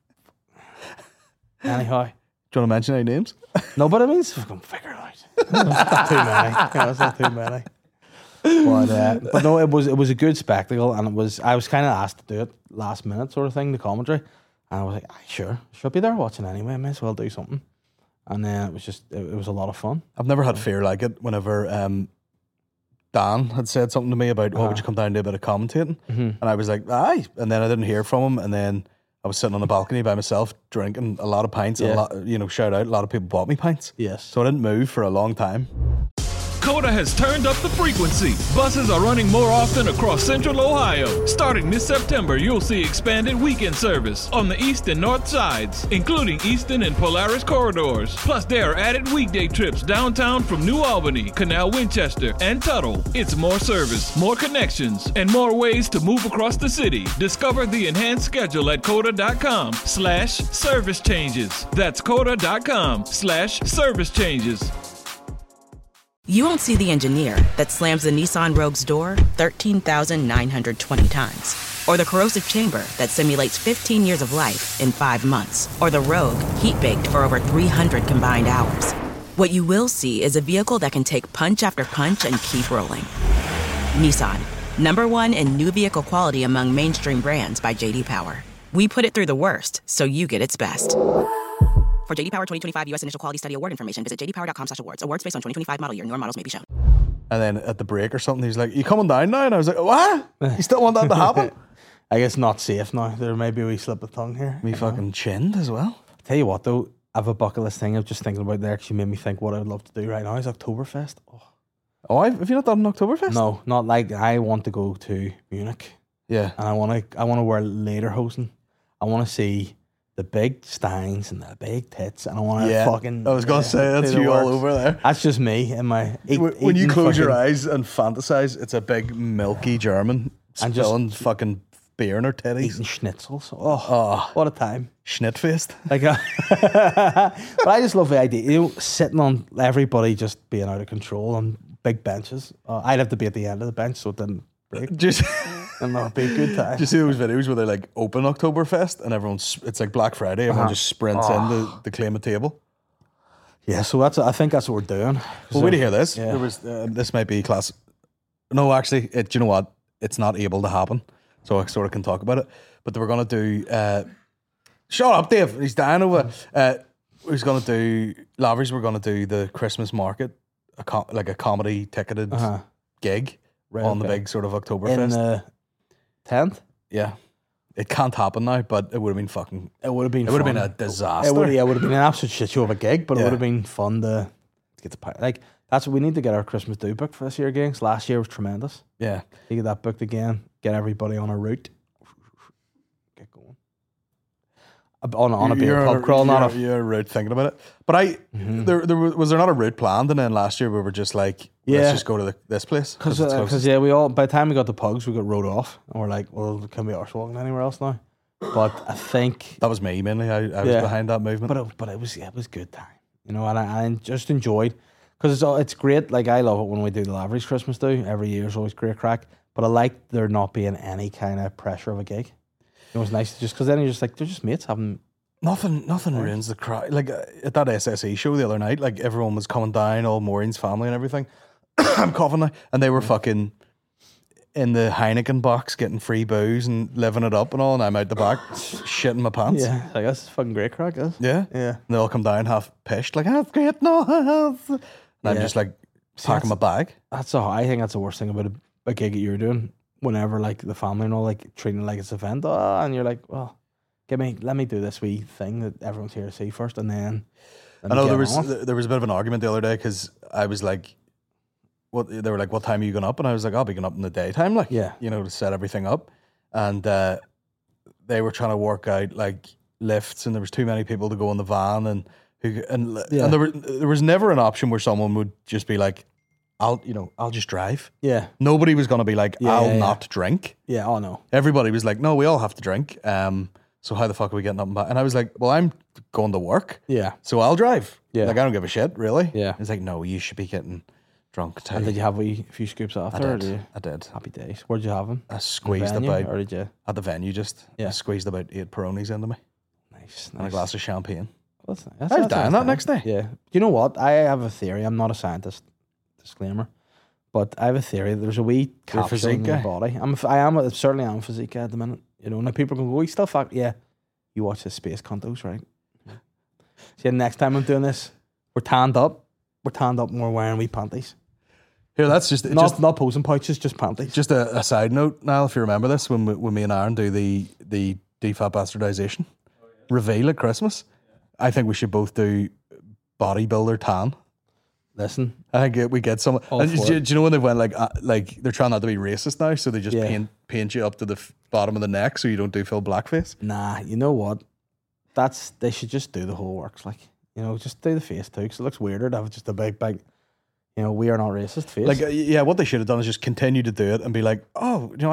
Anyhow. Do you want to mention any names? No, but I mean, fucking figure it out. It's not too many. It's not too many. But no, it was a good spectacle, and I was kind of asked to do it last minute sort of thing, the commentary, and I was like, sure, should be there watching anyway. I may as well do something. And then it was a lot of fun. I've never had fear like it. Whenever Dan had said something to me about, would you come down and do a bit of commentating? And I was like, aye. And then I didn't hear from him, and then I was sitting on the balcony by myself drinking a lot of pints. And a lot, shout out, a lot of people bought me pints. Yes. So I didn't move for a long time. Coda has turned up the frequency. Buses are running more often across Central Ohio. Starting this September, you'll see expanded weekend service on the east and north sides, including Eastern and Polaris corridors. Plus, there are added weekday trips downtown from New Albany, Canal Winchester, and Tuttle. It's more service, more connections, and more ways to move across the city. Discover the enhanced schedule at Coda.com/service changes. That's Coda.com/service changes. You won't see the engineer that slams the Nissan Rogue's door 13,920 times. Or the corrosive chamber that simulates 15 years of life in 5 months. Or the Rogue heat-baked for over 300 combined hours. What you will see is a vehicle that can take punch after punch and keep rolling. Nissan, #1 in new vehicle quality among mainstream brands by J.D. Power. We put it through the worst, so you get its best. For J.D. Power 2025 U.S. Initial Quality Study Award information, visit jdpower.com/awards. Awards based on 2025 model year. Newer models may be shown. And then at the break or something, he's like, you coming down now? And I was like, what? You still want that to happen? I guess not safe now. There may be a wee slip of tongue here. Me fucking chinned as well. Tell you what, though, I have a bucket list thing I was just thinking about there because you made me think what I would love to do right now is Oktoberfest. Oh, have you not done an Oktoberfest? No, not like I want to go to Munich. Yeah. And I want to wear lederhosen. I want to see the big steins and the big tits, and I want to fucking. I was gonna say that's you all over there. That's just me in my. When you close your eyes and fantasize, it's a big milky German and spilling fucking beer in her titties, eating schnitzels. Oh, what a time! Schnitfest. Like, but I just love the idea. Sitting on everybody just being out of control on big benches. I'd have to be at the end of the bench so it didn't break. Just. And that'll be a good time. Do you see those videos where they like open Oktoberfest and it's like Black Friday, everyone just sprints in to claim a table? Yeah, so I think that's what we're doing. Well, wait to hear this. Yeah. There was this might be class. No, actually, do you know what? It's not able to happen, so I sort of can talk about it. But they were going to do. Shut up, Dave. He's dying over. He's going to do. Lavery's were going to do the Christmas market, like a comedy ticketed gig on the big sort of Oktoberfest. In the 10th? Yeah. It can't happen now, but it would have been fucking. It would have been. It would have been a disaster. It would have been an absolute shit show of a gig, but it would have been fun to get the like. That's what we need to get our Christmas do booked for this year, gigs. Last year was tremendous. Yeah, you get that booked again. Get everybody on a route. Get going. On a beer pub crawl. You're right thinking about it, but there was not a route planned, and then last year we were just like, let's just go to this place because we all by the time we got to Pugs we got rode off and we're like, well, can we arse walking anywhere else now? But I think that was me mainly. I was behind that movement, but it was good time, and I just enjoyed because it's great. Like I love it when we do the Lavery's Christmas do every year. It's always great crack. But I like there not being any kind of pressure of a gig. It was nice just because then you're just like, they're just mates having... Nothing ruins the crowd. Like at that SSE show the other night, like everyone was coming down, all Maureen's family and everything. I'm coughing now. And they were fucking in the Heineken box getting free booze and living it up and all. And I'm out the back shitting my pants. Yeah, like that's fucking great crack, is Yeah. Yeah. And they all come down half pissed, like, that's great, no. And I'm just like packing my bag. That's I think that's the worst thing about a gig that you're doing. Whenever like the family and all like treating it like it's an event, and you're like, well, let me do this wee thing that everyone's here to see first, and then. I know there was a bit of an argument the other day because I was like, they were like, what time are you going up? And I was like, I'll be going up in the daytime, like, to set everything up. And they were trying to work out like lifts, and there was too many people to go in the van, and there was never an option where someone would just be like, I'll just drive. Yeah. Nobody was going to be like, I'll not drink. Yeah, oh no. Everybody was like, no, we all have to drink. So how the fuck are we getting up and back? And I was like, well, I'm going to work. Yeah. So I'll drive. Yeah. Like, I don't give a shit, really. Yeah. It's like, no, you should be getting drunk too. And did you have a few scoops after? I did. Happy days. Where'd you have them? I squeezed or did you? At the venue, just. Yeah. I squeezed about 8 Peronis into me. Nice. And a glass of champagne. Well, that's nice. I was dying that next day. Yeah. You know what? I have a theory. I'm not a scientist. Disclaimer. But I have a theory. There's a wee capsule in your body. I certainly am a physique guy at the minute. You know, now people can go, still fuck. Yeah. You watch the Space Contos, right? See, next time I'm doing this, we're tanned up. And we're wearing wee panties. Here, that's just not posing pouches, just panties. Just a side note, Niall, if you remember this, when me and Aaron do the DFAT bastardization reveal at Christmas, I think we should both do bodybuilder tan. Listen, I think we get some. Do you know when they went like they're trying not to be racist now, so they just paint you up to the bottom of the neck so you don't do full blackface? Nah, you know what? They should just do the whole works, like, you know, just do the face too, because it looks weirder to have just a big, you know, we are not racist face. Like, what they should have done is just continue to do it and be like, oh, you know,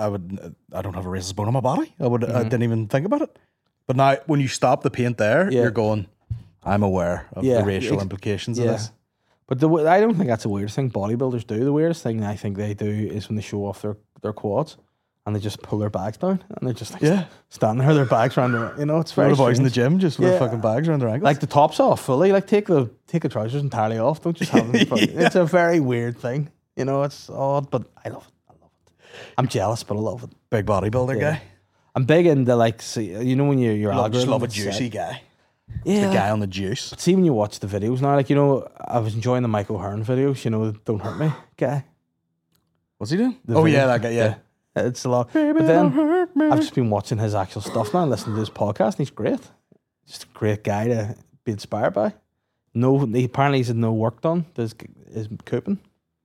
I don't have a racist bone in my body. I didn't even think about it. But now, when you stop the paint there, you're going, I'm aware of the racial implications of this. But I don't think that's the weirdest thing bodybuilders do. The weirdest thing I think they do is when they show off their quads and they just pull their bags down and they're just like standing there, their bags around their, you know, it's very the boys in the gym just with fucking bags around their ankles. Like the top's off fully, like take the trousers entirely off. Don't just have them. It's a very weird thing. You know, it's odd, but I love it. I'm jealous, but I love it. Big bodybuilder guy. I'm big into you know, when your algorithm. Just love a juicy guy. Yeah. The guy on the juice. But see, when you watch the videos now, like, you know, I was enjoying the Michael Hearn videos, you know, Don't Hurt Me guy. What's he doing? Yeah, that guy, yeah. It's a lot. Baby, but then I've just been watching his actual stuff now and listening to his podcast, and he's great. Just a great guy to be inspired by. Apparently he's had no work done to his coping.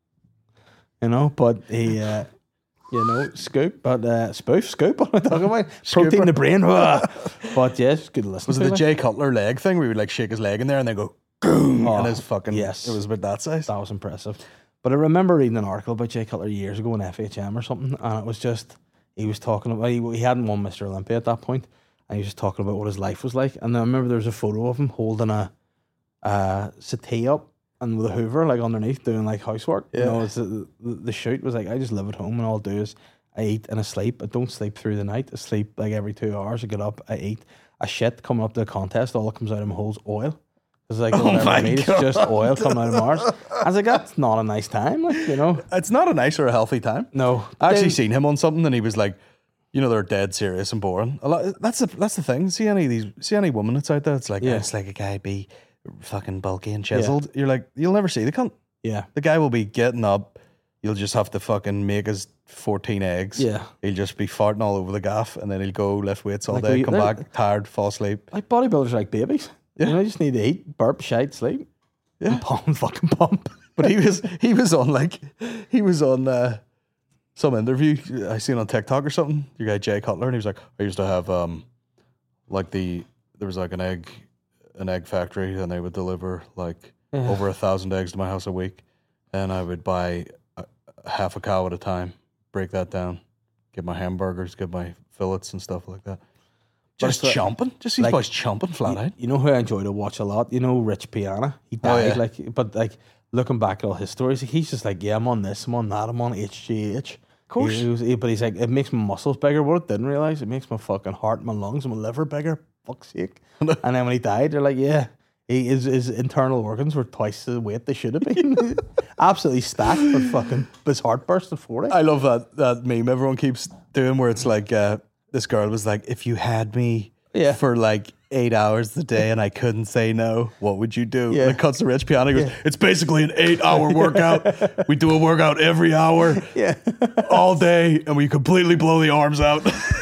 You know, but he... you know, scoop, but scoop, what am I talking about? Protein the brain. But yeah, it's good to listen to. Was it the Jay Cutler leg thing where he would like shake his leg in there and then go, boom, and his fucking, it was about that size. That was impressive. But I remember reading an article about Jay Cutler years ago in FHM or something, and it was just, he was talking about, he hadn't won Mr. Olympia at that point, and he was just talking about what his life was like. And I remember there was a photo of him holding a settee up, and with a Hoover like underneath doing like housework. You know, it's the shoot was like, I just live at home and all I do is I eat and I sleep. I don't sleep through the night. I sleep like every 2 hours. I get up, I eat. A shit coming up to the contest, all that comes out of my hole's oil. It's like, it's just oil coming out of Mars. I was like, that's not a nice time, like, you know. It's not a nice or a healthy time. No. I actually seen him on something and he was like, you know, they're dead serious and boring. That's the thing. See any woman that's out there, it's like, it's like a guy be fucking bulky and chiseled. You're like, you'll never see the cunt. Yeah. The guy will be getting up. You'll just have to fucking make his 14 eggs. Yeah. He'll just be farting all over the gaff and then he'll go lift weights all day, come back tired, fall asleep. Like bodybuilders are like babies. Yeah. You know, you just need to eat, burp, shite, sleep. Yeah. And fucking pump. But he was on some interview I seen on TikTok or something. Your guy Jay Cutler, and he was like, I used to have there was like an egg factory, and they would deliver like over 1,000 eggs to my house a week, and I would buy half a cow at a time, break that down, get my hamburgers, get my fillets and stuff like that. Just chomping, just these boys chomping flat out. You know who I enjoy to watch a lot? You know, Rich Piana. He died, but looking back at all his stories, he's just like, yeah, I'm on this, I'm on that, I'm on HGH. course. But he's like, it makes my muscles bigger. What I didn't realise, it makes my fucking heart, my lungs, and my liver bigger. Fuck's sake. And then when he died, they're like, yeah, his internal organs were twice the weight they should have been. Absolutely stacked, but fucking his heart burst at 40. I love that meme everyone keeps doing where it's like, this girl was like, if you had me for like 8 hours a day and I couldn't say no, what would you do? Yeah. And it cuts to Rich Piana. He goes, it's basically an 8-hour workout. We do a workout every hour, all day, and we completely blow the arms out.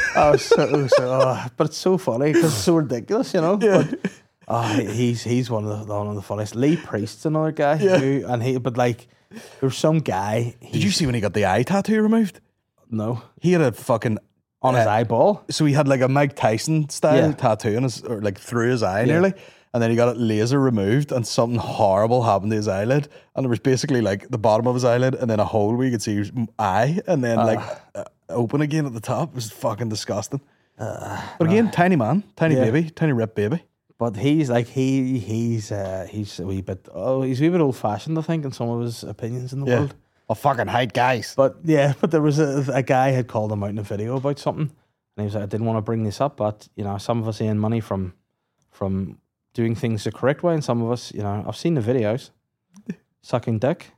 But it's so funny because it's so ridiculous, you know. Yeah. But, he's one of the funniest. Lee Priest's another guy. But there's some guy. Did you see when he got the eye tattoo removed? No. He had a fucking On his eyeball. So he had like a Mike Tyson style Yeah. tattoo on his, or like through his eye nearly. And then he got it laser removed and something horrible happened to his eyelid. And it was basically like the bottom of his eyelid and then a hole where you could see his eye and then open again at the top. It was fucking disgusting. But again, tiny man, tiny baby, tiny ripped baby. But he's like he's a wee bit old fashioned, I think, in some of his opinions in the world. I fucking hate guys. But there was a guy had called him out in a video about something, and he was like, I didn't want to bring this up, but you know, some of us earn money from doing things the correct way, and some of us, you know, I've seen the videos, sucking dick.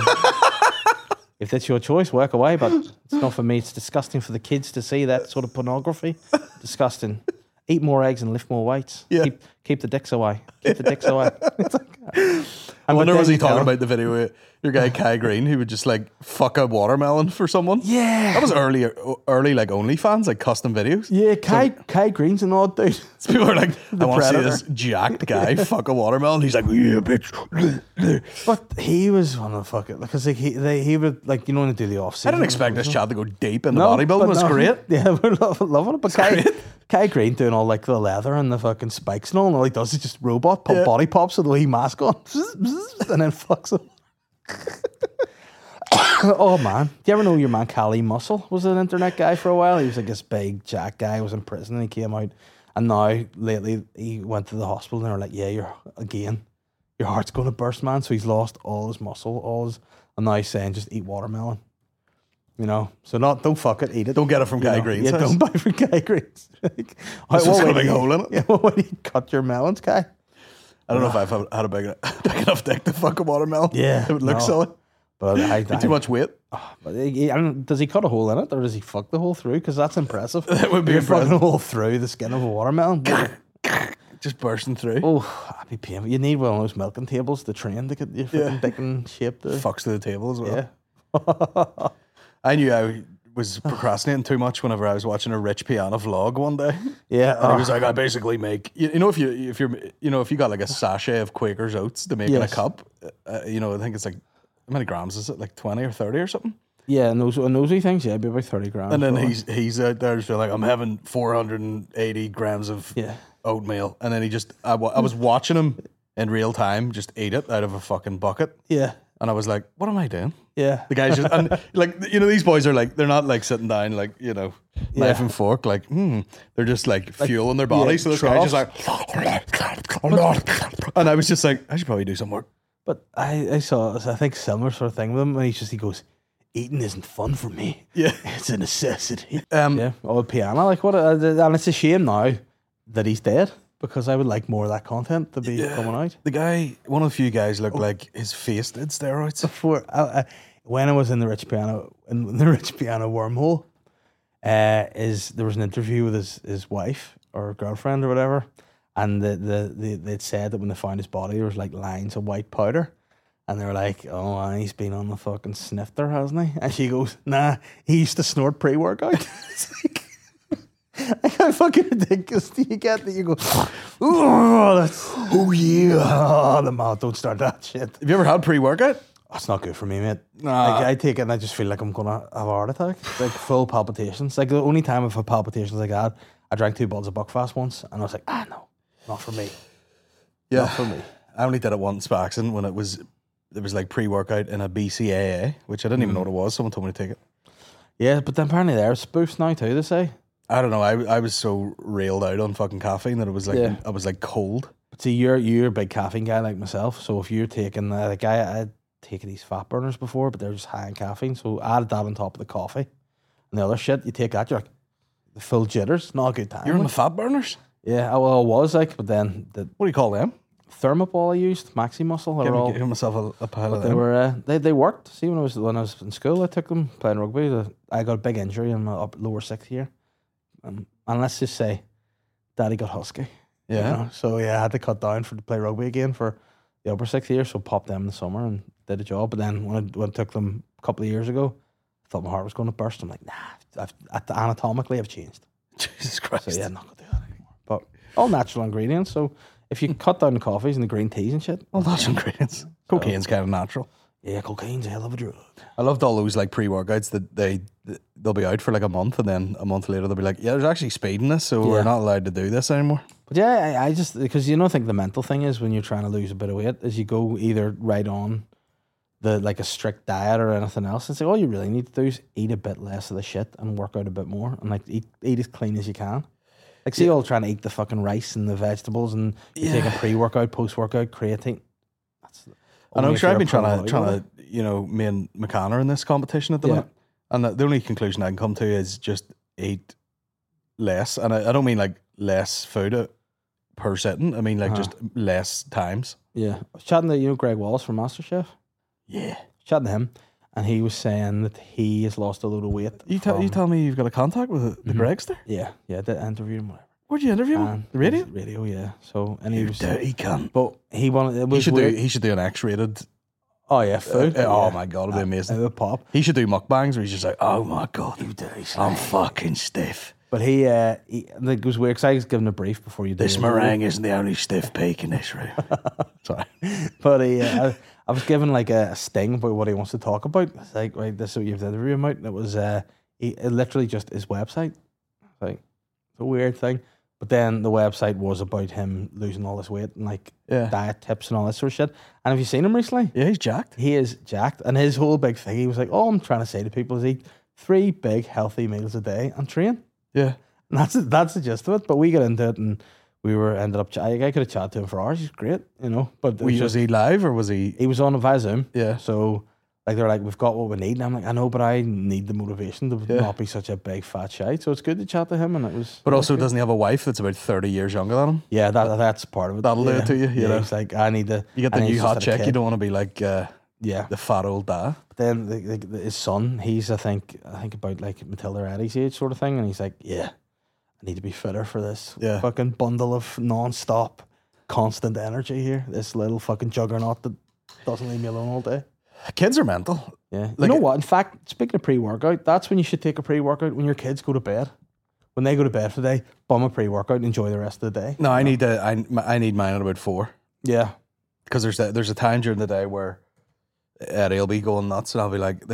If that's your choice, work away. But it's not for me. It's disgusting for the kids to see that sort of pornography. Disgusting. Eat more eggs and lift more weights. Yeah. Keep the dicks away. Keep the dicks away. It's like, I wonder, was he talking about the video with your guy Kai Green, who would just like fuck a watermelon for someone? Yeah. That was early like OnlyFans, like custom videos. Yeah, Kai Green's an odd dude. So people are like, I want to see Predator. this jacked guy fuck a watermelon. He's like, yeah, bitch. But he was one of the fucking, because like he would, like, you know, when they do the off season. I didn't expect this chat to go deep in the bodybuilding. It was great. Yeah, we're loving it. But Kai Green doing all like the leather and the fucking spikes and all he does is just robot pop body pops with the wee mask on and then fucks him. Oh man, do you ever know your man Cali Muscle was an internet guy for a while? He was like this big jack guy, was in prison and he came out, and now lately he went to the hospital and they were like, yeah, your heart's going to burst, man. So he's lost all his muscle, and now he's saying just eat watermelon. You know, so don't fuck it, eat it. Don't get it from Kai Green's Yeah, house. don't buy it from Kai Green's. Like, It's just got a way big do you- hole in it. Yeah, what way do you cut your melons, Kai? I don't know if I've had a big enough dick to fuck a watermelon. Yeah, It would look no. silly. But Too much weight. But I don't, does he cut a hole in it, or does he fuck the hole through? Because that's impressive. That would be You're fucking impressive. a hole through the skin of a watermelon. Just bursting through. Oh, I'd be painful. You need one of those milking tables to train to get your fucking dick in shape. Fucks to the table as well. Yeah. I knew I was procrastinating too much whenever I was watching a Rich Piana vlog one day. Yeah. And he was like, I basically make, you know, if you got like a sachet of Quaker's Oats to make in a Yes. cup, you know, I think it's like, how many grams is it? Like 20 or 30 or something? Yeah, and those wee things, yeah, it'd be about 30 grams. And then probably. he's out there just like, I'm having 480 grams of Yeah. oatmeal. And then I was watching him in real time just eat it out of a fucking bucket. Yeah. And I was like, what am I doing? Yeah. The guys just, and like, you know, these boys are like, they're not like sitting down, like, you know, knife and fork, like, they're just like fueling their body. yeah, So this guy's just like, and I was just like, I should probably do some work. But I saw, I think, similar sort of thing with him, and he goes, eating isn't fun for me. Yeah. It's a necessity. Um, Yeah. Oh, piano, like what? And it's a shame now that he's dead, because I would like more of that content to be coming out. The guy, one of the few guys looked like his face did steroids. Before, when I was in the Rich Piano wormhole, there was an interview with his wife or girlfriend or whatever, and they'd said that when they found his body, there was like lines of white powder, and they were like, "Oh, he's been on the fucking snifter, hasn't he?" And she goes, "Nah, he used to snort pre-workout." It's like, like, how fucking ridiculous do you get that you go, "Oh, the man, don't start that shit." Have you ever had pre-workout? That's not good for me, mate. Nah. Like, I take it and I just feel like I'm gonna have a heart attack. Like full palpitations. Like the only time I've had palpitations like that, I drank 2 bottles of Buckfast once, and I was like, no, not for me. Yeah. Not for me. I only did it once by accident when it was like pre-workout in a BCAA, which I didn't even know what it was. Someone told me to take it. Yeah, but then apparently they're spoofs now too, they say. I don't know. I was so railed out on fucking caffeine that it was like Yeah. I was like cold. But see, you're a big caffeine guy like myself, so if you're taking I'd taken these fat burners before, but they're just high in caffeine, so I added that on top of the coffee. and the other shit, you take that, you're like, the full jitters, not a good time. You're on the like. fat burners? Yeah, well, I was like, but then the What do you call them? Thermoball I used, Maxi Muscle, they were all, Give myself a pile of they them. were they worked. See, when I was in school, I took them playing rugby. I got a big injury in my lower 6th year, and let's just say, Daddy got husky. Yeah. You know? So yeah, I had to cut down to play rugby again for the upper 6th year. So popped them in the summer and did a job. But then when I took them a couple of years ago, I thought my heart was going to burst. I'm like, nah, anatomically I've changed. Jesus Christ. So yeah, I'm not gonna do that anymore. But all natural ingredients. So if you cut down the coffees and the green teas and shit, All those ingredients. Cocaine's kind of natural. yeah, cocaine's a hell of a drug. I loved all those like pre-workouts that they'll be out for like a month, and then a month later they'll be like, yeah, there's actually speed in this, so we're Yeah. not allowed to do this anymore. But yeah, I just, because I think the mental thing is when you're trying to lose a bit of weight, is you go either right on like a strict diet or anything else, and say all you really need to do is eat a bit less of the shit and work out a bit more, and like eat as clean as you can. Like, see, all trying to eat the fucking rice and the vegetables, and you take a pre-workout, post-workout, creatine. That's And I'm only if sure I've you're been a pro trying bodybuilder. to, me and McCann are in this competition at the Yeah. minute, and the only conclusion I can come to is just eat less, and I don't mean like less food per sitting. I mean like just less times. Yeah, I was chatting to Greg Wallace from MasterChef. Yeah. Chatting to him, and he was saying that he has lost a load of weight. You tell me you've got a contact with the Gregster? Yeah, I did interview him. Whatever. Where'd you interview him? The radio? Radio, yeah. So, and he You was dirty cunt. but he wanted. It was He weird. should do an X-rated. Oh yeah, food. Oh yeah. my god, it'd be It amazing. would pop. He should do mukbangs where he's just like, oh my god, I'm fucking stiff. But he like, it was weird because I was given a brief before you did This it. meringue isn't the only stiff peak in this room. Sorry. But I was given like a sting about what he wants to talk about. It's like, right, this is what you have to interview him about. And it was it literally just his website. Like, it's a weird thing. But then the website was about him losing all this weight and like Yeah. diet tips and all this sort of shit. And have you seen him recently? Yeah, he's jacked. He is jacked. And his whole big thing, he was like, all I'm trying to say to people is eat 3 big healthy meals a day and train. Yeah. And that's the gist of it. But we got into it and we ended up, I could have chatted to him for hours. He's great, you know. But it was Was he live or was he? he was on via Zoom. Yeah. So like they're like, we've got what we need. And I'm like, I know, but I need the motivation to not be such a big fat shite. So it's good to chat to him, and it was. But also, doesn't he have a wife that's about 30 years younger than him? Yeah, that's part of it. That'll do yeah. it to you, you know. He's like, I need the. You get the and he's new just hot had a chick. You kid. don't want to be like Yeah. the fat old dad. But then his son, he's I think about like Matilda Reddy's age sort of thing, and he's like, yeah, I need to be fitter for this Yeah. fucking bundle of non-stop, constant energy here. This little fucking juggernaut that doesn't leave me alone all day. Kids are mental. Yeah. Like you know what? In fact, speaking of pre-workout, that's when you should take a pre-workout when your kids go to bed. When they go to bed for the day, bum a pre-workout and enjoy the rest of the day. No, I need mine at about 4 Yeah. because there's a time during the day where Eddie will be going nuts and I'll be like,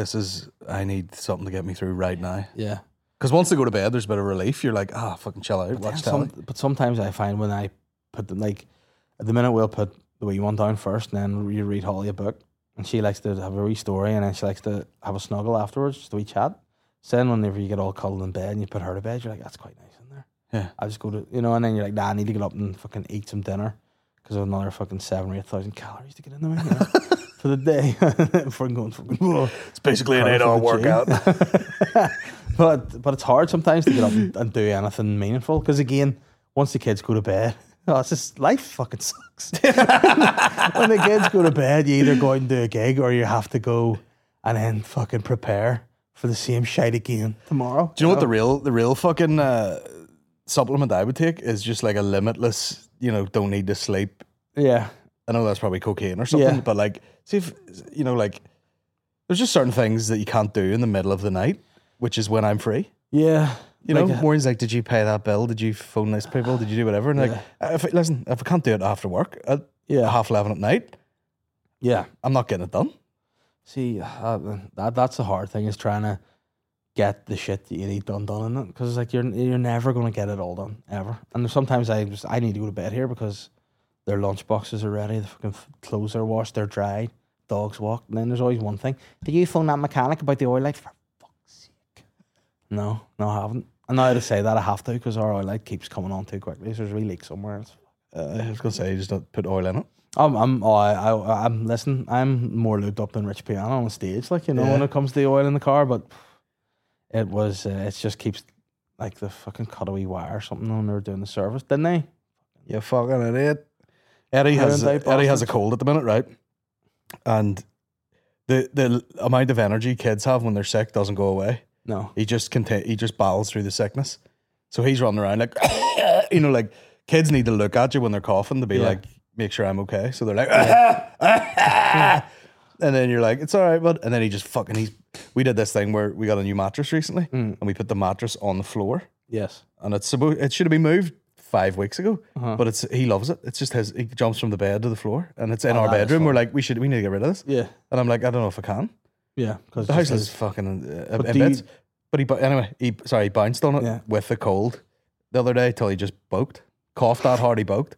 I need something to get me through right now. Yeah. Because once they go to bed, there's a bit of relief. You're like, fucking chill out, watch telly. But sometimes I find when I put them, like, at the minute we'll put the wee one down first and then you read Holly a book. And she likes to have a wee story and then she likes to have a snuggle afterwards, just a wee chat. So then whenever you get all cuddled in bed and you put her to bed, you're like, that's quite nice in there. Yeah. I just go to, and then you're like, nah, I need to get up and fucking eat some dinner because I have another fucking 7,000 or 8,000 calories to get in there for the day. Before I'm going fucking, It's basically an Hard 8-hour for the workout. But it's hard sometimes to get up and do anything meaningful because again, once the kids go to bed, it's just life fucking sucks. When the kids go to bed, you either go out and do a gig or you have to go and then fucking prepare for the same shite again tomorrow. Do you know what the real fucking supplement I would take is just like a limitless, don't need to sleep. Yeah. I know that's probably cocaine or something, Yeah. but like, see if, like, there's just certain things that you can't do in the middle of the night, which is when I'm free. Yeah. Maureen's like, did you pay that bill? Did you phone these people? Did you do whatever? And like, if I can't do it after work at 11:30 at night, Yeah. I'm not getting it done. See, that's the hard thing is trying to get the shit that you need done in it because like you're never going to get it all done ever. And sometimes I need to go to bed here because their lunch boxes are ready, the fucking clothes are washed, they're dried, dogs walked, and then there's always one thing: did you phone that mechanic about the oil light? For fuck's sake! No, I haven't. And now to say that I have to because our oil light keeps coming on too quickly. So there's a wee leak somewhere. I was gonna say, just don't put oil in it. I'm listen. I'm more lubed up than Rich Piano on the stage, when it comes to the oil in the car. But It was. It just keeps like the fucking cutaway wire or something when they were doing the service, didn't they? You fucking idiot. Eddie has a cold at the minute, right? And the amount of energy kids have when they're sick doesn't go away. No. He just battles through the sickness. So he's running around like, you know, like kids need to look at you when they're coughing to be like, make sure I'm okay. So they're like, and then you're like, it's all right, bud. And then he just we did this thing where we got a new mattress recently and we put the mattress on the floor. Yes. And it should have been moved 5 weeks ago, but he loves it. It's just he jumps from the bed to the floor and it's in our bedroom. We're like, we need to get rid of this. Yeah. And I'm like, I don't know if I can. Yeah. Because the house is fucking in bits. But he bounced on it with the cold the other day till he just boked. Coughed that hard he boked.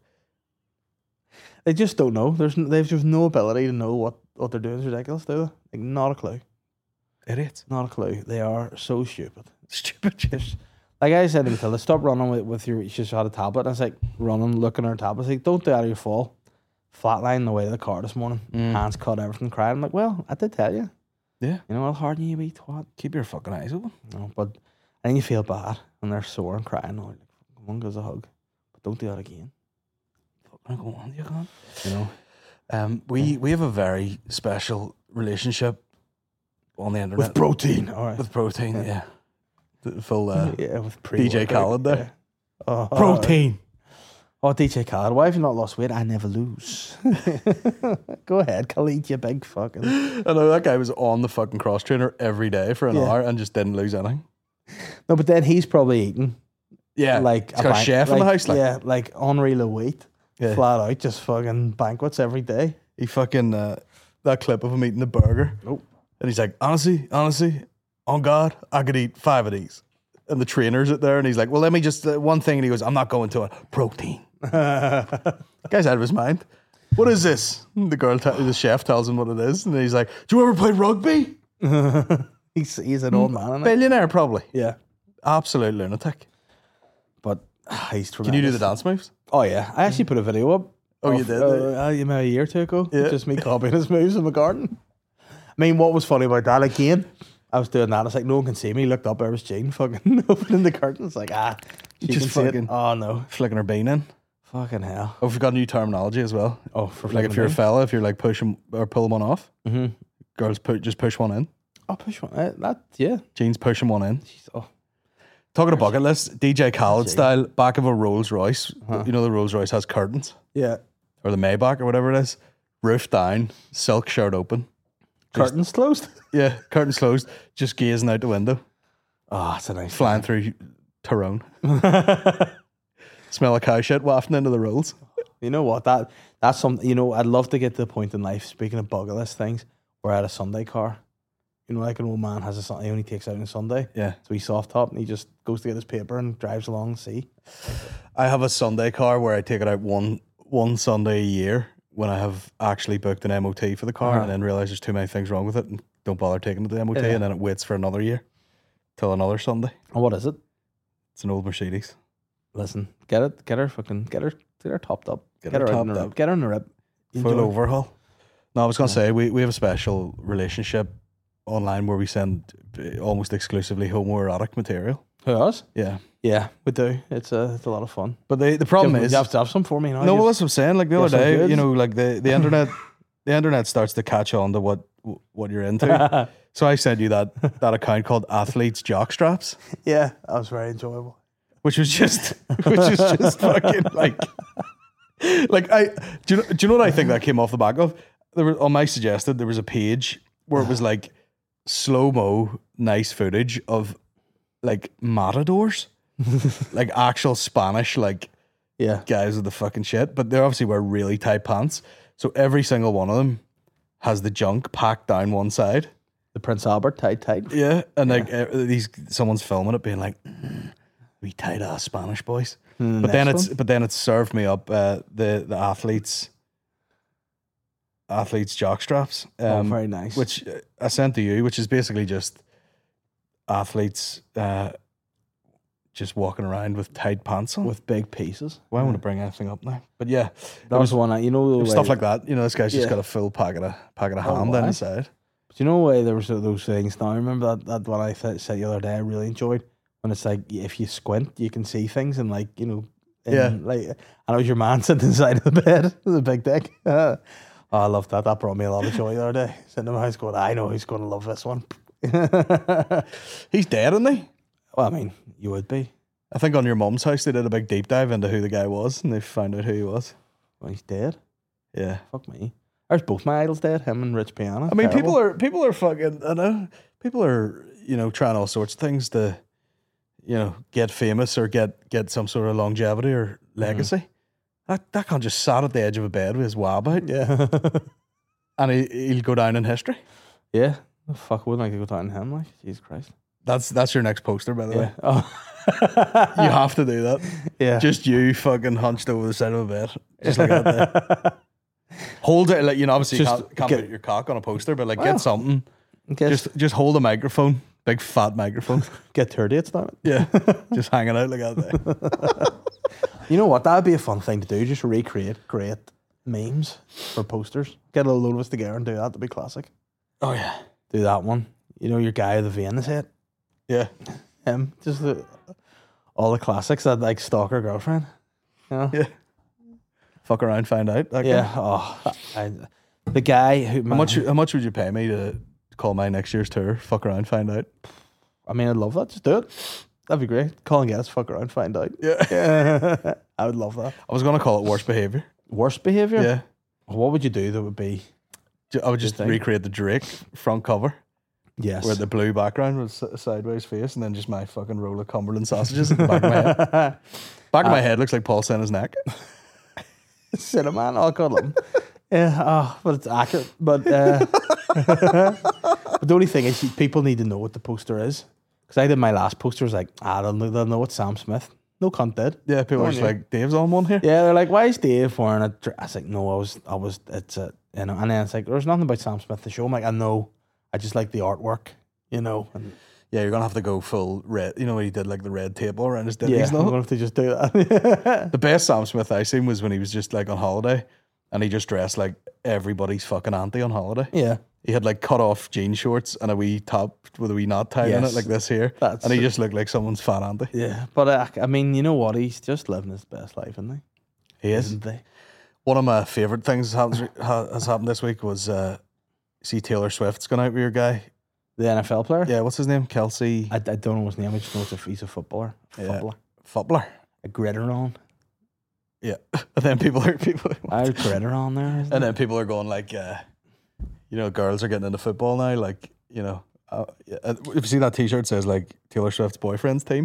They just don't know. They've just no ability to know what they're doing is ridiculous, do they? Like, not a clue. Idiots. Not a clue. They are so stupid. Stupid. Like I said to Matilda, stop running with your. She just had a tablet. And I was like, running, looking at her tablet. I was like, don't do that or you fall. Flatline the way to the car this morning. Hands cut, everything, crying. I'm like, well, I did tell you. Yeah. You know, I'll harden you, wee twat. Keep your fucking eyes open. No, but I think you feel bad when they're sore and crying. Oh, like, come on, give us a hug. But don't do that again. Fucking go on, you can't. You know? We have a very special relationship on the internet. With protein. All right. With protein, yeah. The full with DJ Khaled there. Yeah. Protein. Oh, DJ Khaled, why have you not lost weight? I never lose. Go ahead, Khaled, you big fucking... I know, that guy was on the fucking cross trainer every day for an hour and just didn't lose anything. No, but then he's probably eating. Yeah, like he's got a chef in the house. Like. Yeah, like unreal weight. Yeah. Flat out, just fucking banquets every day. He fucking, that clip of him eating the burger. Oh. And he's like, honestly, on God, I could eat 5 of these. And the trainer's at there and he's like, well, let me just, one thing. And he goes, I'm not going to it. Protein. Guy's out of his mind. What is this? The chef tells him what it is. And he's like, do you ever play rugby? he's an old man. Billionaire, probably. Yeah. Absolute lunatic. But he's tremendous. Can you do the dance moves? Oh, yeah. I actually put a video up. Oh, you did? A year or two ago. Yeah. Just me copying his moves in my garden. I mean, what was funny about that, again, I was doing that. It's like, no one can see me. Looked up, there was Jane fucking opening the curtain. It's like, she just can fucking see it. Oh, no. Flicking her bean in. Fucking hell. Oh, we've got new terminology as well. Oh, for like if you're a fella, if you're like pushing or pulling one off, girls just push one in. Oh, push one. Yeah. Jeans pushing one in. Jeez, oh. Talking of bucket list, DJ Khaled style, back of a Rolls Royce. You know the Rolls Royce has curtains? Yeah. Or the Maybach or whatever it is. Roof down, silk shirt open. Curtains closed? Yeah, curtains closed, just gazing out the window. Oh, that's a nice flying through Tyrone. Smell of cow shit wafting into the rolls. You know what? That's something, you know, I'd love to get to the point in life, speaking of bucket list things, where I had a Sunday car. You know, like an old man has he only takes out on a Sunday. Yeah. So he's soft top and he just goes to get his paper and drives along the sea. I have a Sunday car where I take it out one Sunday a year when I have actually booked an MOT for the car and then realise there's too many things wrong with it and don't bother taking it to the MOT and then it waits for another year till another Sunday. And what is it? It's an old Mercedes. Listen, get her topped up. Get her topped up. Get her in the rib. Full overhaul. No, I was going to say, we have a special relationship online where we send almost exclusively homoerotic material. Who else? Yeah. Yeah, we do. It's a lot of fun. But the problem is... You have to have some for me now. No, well, that's what I'm saying. Like the other day, you know, like the internet the internet starts to catch on to what you're into. So I sent you that account called Athletes Jockstraps. Yeah, that was very enjoyable. Which is just fucking like do you know what I think that came off the back of? On my suggested, there was a page where it was like slow-mo nice footage of like matadors. Like actual Spanish guys with the fucking shit. But they obviously wear really tight pants. So every single one of them has the junk packed down one side. The Prince Albert tight. Yeah. And someone's filming it being like, we tight ass Spanish boys. But then it's served me up the athletes jockstraps. Very nice. Which I sent to you, which is basically just athletes just walking around with tight pants on. With big pieces. Well, I want to bring anything up now. But yeah. That was the one, stuff like that. You know, this guy's just got a full packet of ham down the side. But you know why there was those things? Now I remember that what I said the other day. I really enjoyed when it's like if you squint, you can see things, and like like I know your man sitting inside of the bed with a big dick. Oh, I loved that. That brought me a lot of joy the other day. Sitting in my house going, I know he's going to love this one. He's dead, isn't he? Well, I mean, you would be. I think on your mum's house they did a big deep dive into who the guy was, and they found out who he was. Well, he's dead. Yeah. Fuck me. There's both my idols dead. Him and Rich Piana. I mean, Terrible. people are fucking. I know people are trying all sorts of things to get famous or get some sort of longevity or legacy. That can't just sat at the edge of a bed with his wab out. Yeah. And he'll go down in history. Yeah. The fuck wouldn't like to go down to him, like, Jesus Christ. That's your next poster, by the way. Oh. You have to do that. Yeah. Just you fucking hunched over the side of a bed. Just like that. Hold it, like, obviously you can't put your cock on a poster, but like get something. Just hold a microphone, big fat microphone. Get tour dates down it. Yeah. Just hanging out like that. You know what? That would be a fun thing to do. Just recreate great memes for posters. Get a load of us together and do that. That'd be classic. Oh yeah. Do that one. Your guy with the V in his head. Yeah. Him. Just all the classics. That like stalker girlfriend. Yeah. Fuck around, find out. That Yeah. guy. Oh, the guy who. How much would you pay me to call my next year's tour? Fuck around, find out. I mean, I'd love that. Just do it. That'd be great. Call and guess. Fuck around, find out. Yeah. I would love that. I was gonna call it worst behavior. Worst behavior. Yeah. What would you do that would be? I would just recreate the Drake front cover. Yes. Where the blue background was a sideways face, and then just my fucking roll of Cumberland sausages in the back of my head. Back of my head looks like Paul Senna's neck. Cinnamon, oh god, love him. Yeah, but it's accurate. But but the only thing is, people need to know what the poster is. Because I did my last poster, was like, they'll know it's Sam Smith. No cunt did. Yeah, people are just like, Dave's on one here. Yeah, they're like, why is Dave wearing a dress? I was like, no, it's a, and then it's like, there's nothing about Sam Smith to show. I'm like, I know, I just like the artwork, and yeah, you're gonna have to go full red. You know when he did like the red tape all around his yeah, dillies. I'm gonna have to just do that. The best Sam Smith I seen was when he was just like on holiday, and he just dressed like everybody's fucking auntie on holiday. Yeah. He had like cut off jean shorts and a wee top with a wee knot tied in it like this here. And he just looked like someone's fat auntie. Yeah, but I mean, you know what? He's just living his best life, isn't he? He is. Isn't he? One of my favourite things has happened this week was see Taylor Swift's gone out with your guy. The NFL player? Yeah, what's his name? Kelsey? I don't know his name. I just know he's a footballer. Footballer. A gritter on. Yeah. And then people are I had gritter on there. And then people are going like, girls are getting into football now. Like, if you see that T-shirt says like Taylor Swift's boyfriend's team.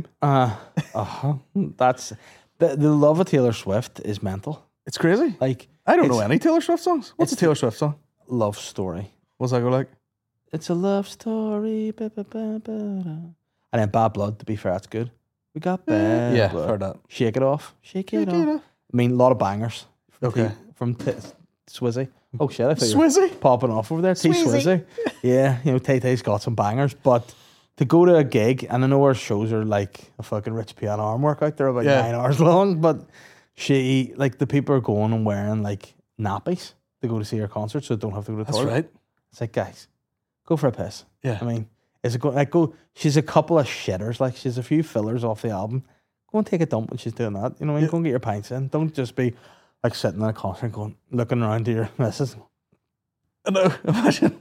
That's the love of Taylor Swift is mental. It's crazy. Like, I don't know any Taylor Swift songs. What's a Taylor Swift song? Love Story. What's that go like? It's a love story. Ba, ba, ba, ba, da. And then Bad Blood, to be fair, that's good. We got Bad Blood. Heard that. Shake It Off. Shake it off. I mean, a lot of bangers. Okay. From Swizzy. Oh shit, I thought Swizzy? Popping off over there. T Swizzy. Yeah, Tay-Tay's got some bangers, but to go to a gig, and I know our shows are like a fucking Rich Piana arm workout, they're about 9 hours long, but the people are going and wearing like nappies to go to see her concert, so they don't have to go to the toilet. Right. It's like, guys, go for a piss. Yeah. I mean, is it go? She's a couple of shitters, like she's a few fillers off the album. Go and take a dump when she's doing that. You know what I mean? Go and get your pints in. Don't just be like sitting in a concert going, looking around to your missus. I know, imagine.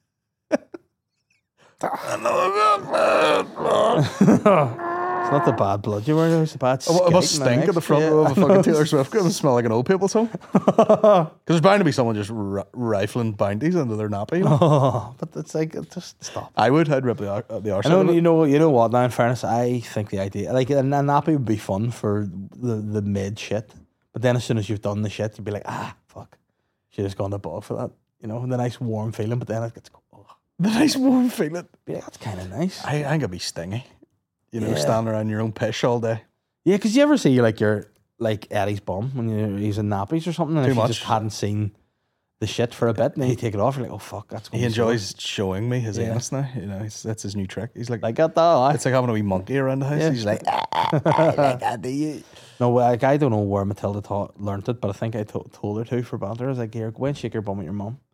It's not the bad blood you were, it's the bad skate. It must stink at the front row of a fucking Taylor Swift. It must smell like an old people's home. Because there's bound to be someone just rifling bounties into their nappy. But it's like, just stop. I'd rip the arse I know, out of it. you know what, now in fairness, I think the idea, like a nappy would be fun for the mid shit. But then as soon as you've done the shit, you'd be like, fuck. Should have just gone to ball for that. The nice warm feeling, but then it gets the nice warm feeling. Be like, that's kind of nice. I think it'd be stingy. Standing around your own piss all day. Yeah, because you ever see you're like Eddie's bum when he's in nappies or something, and Too if much. you just hadn't seen the shit for a bit, and then you take it off, you're like, oh fuck, that's going He enjoys showing me his anus now. That's his new trick. He's like got that. It's like having a wee monkey around the house. Yeah. He's like, I like that, do you? No, like, I don't know where Matilda learnt it, but I think I told her to for banter. I was like, here, go and shake your bum with your mum.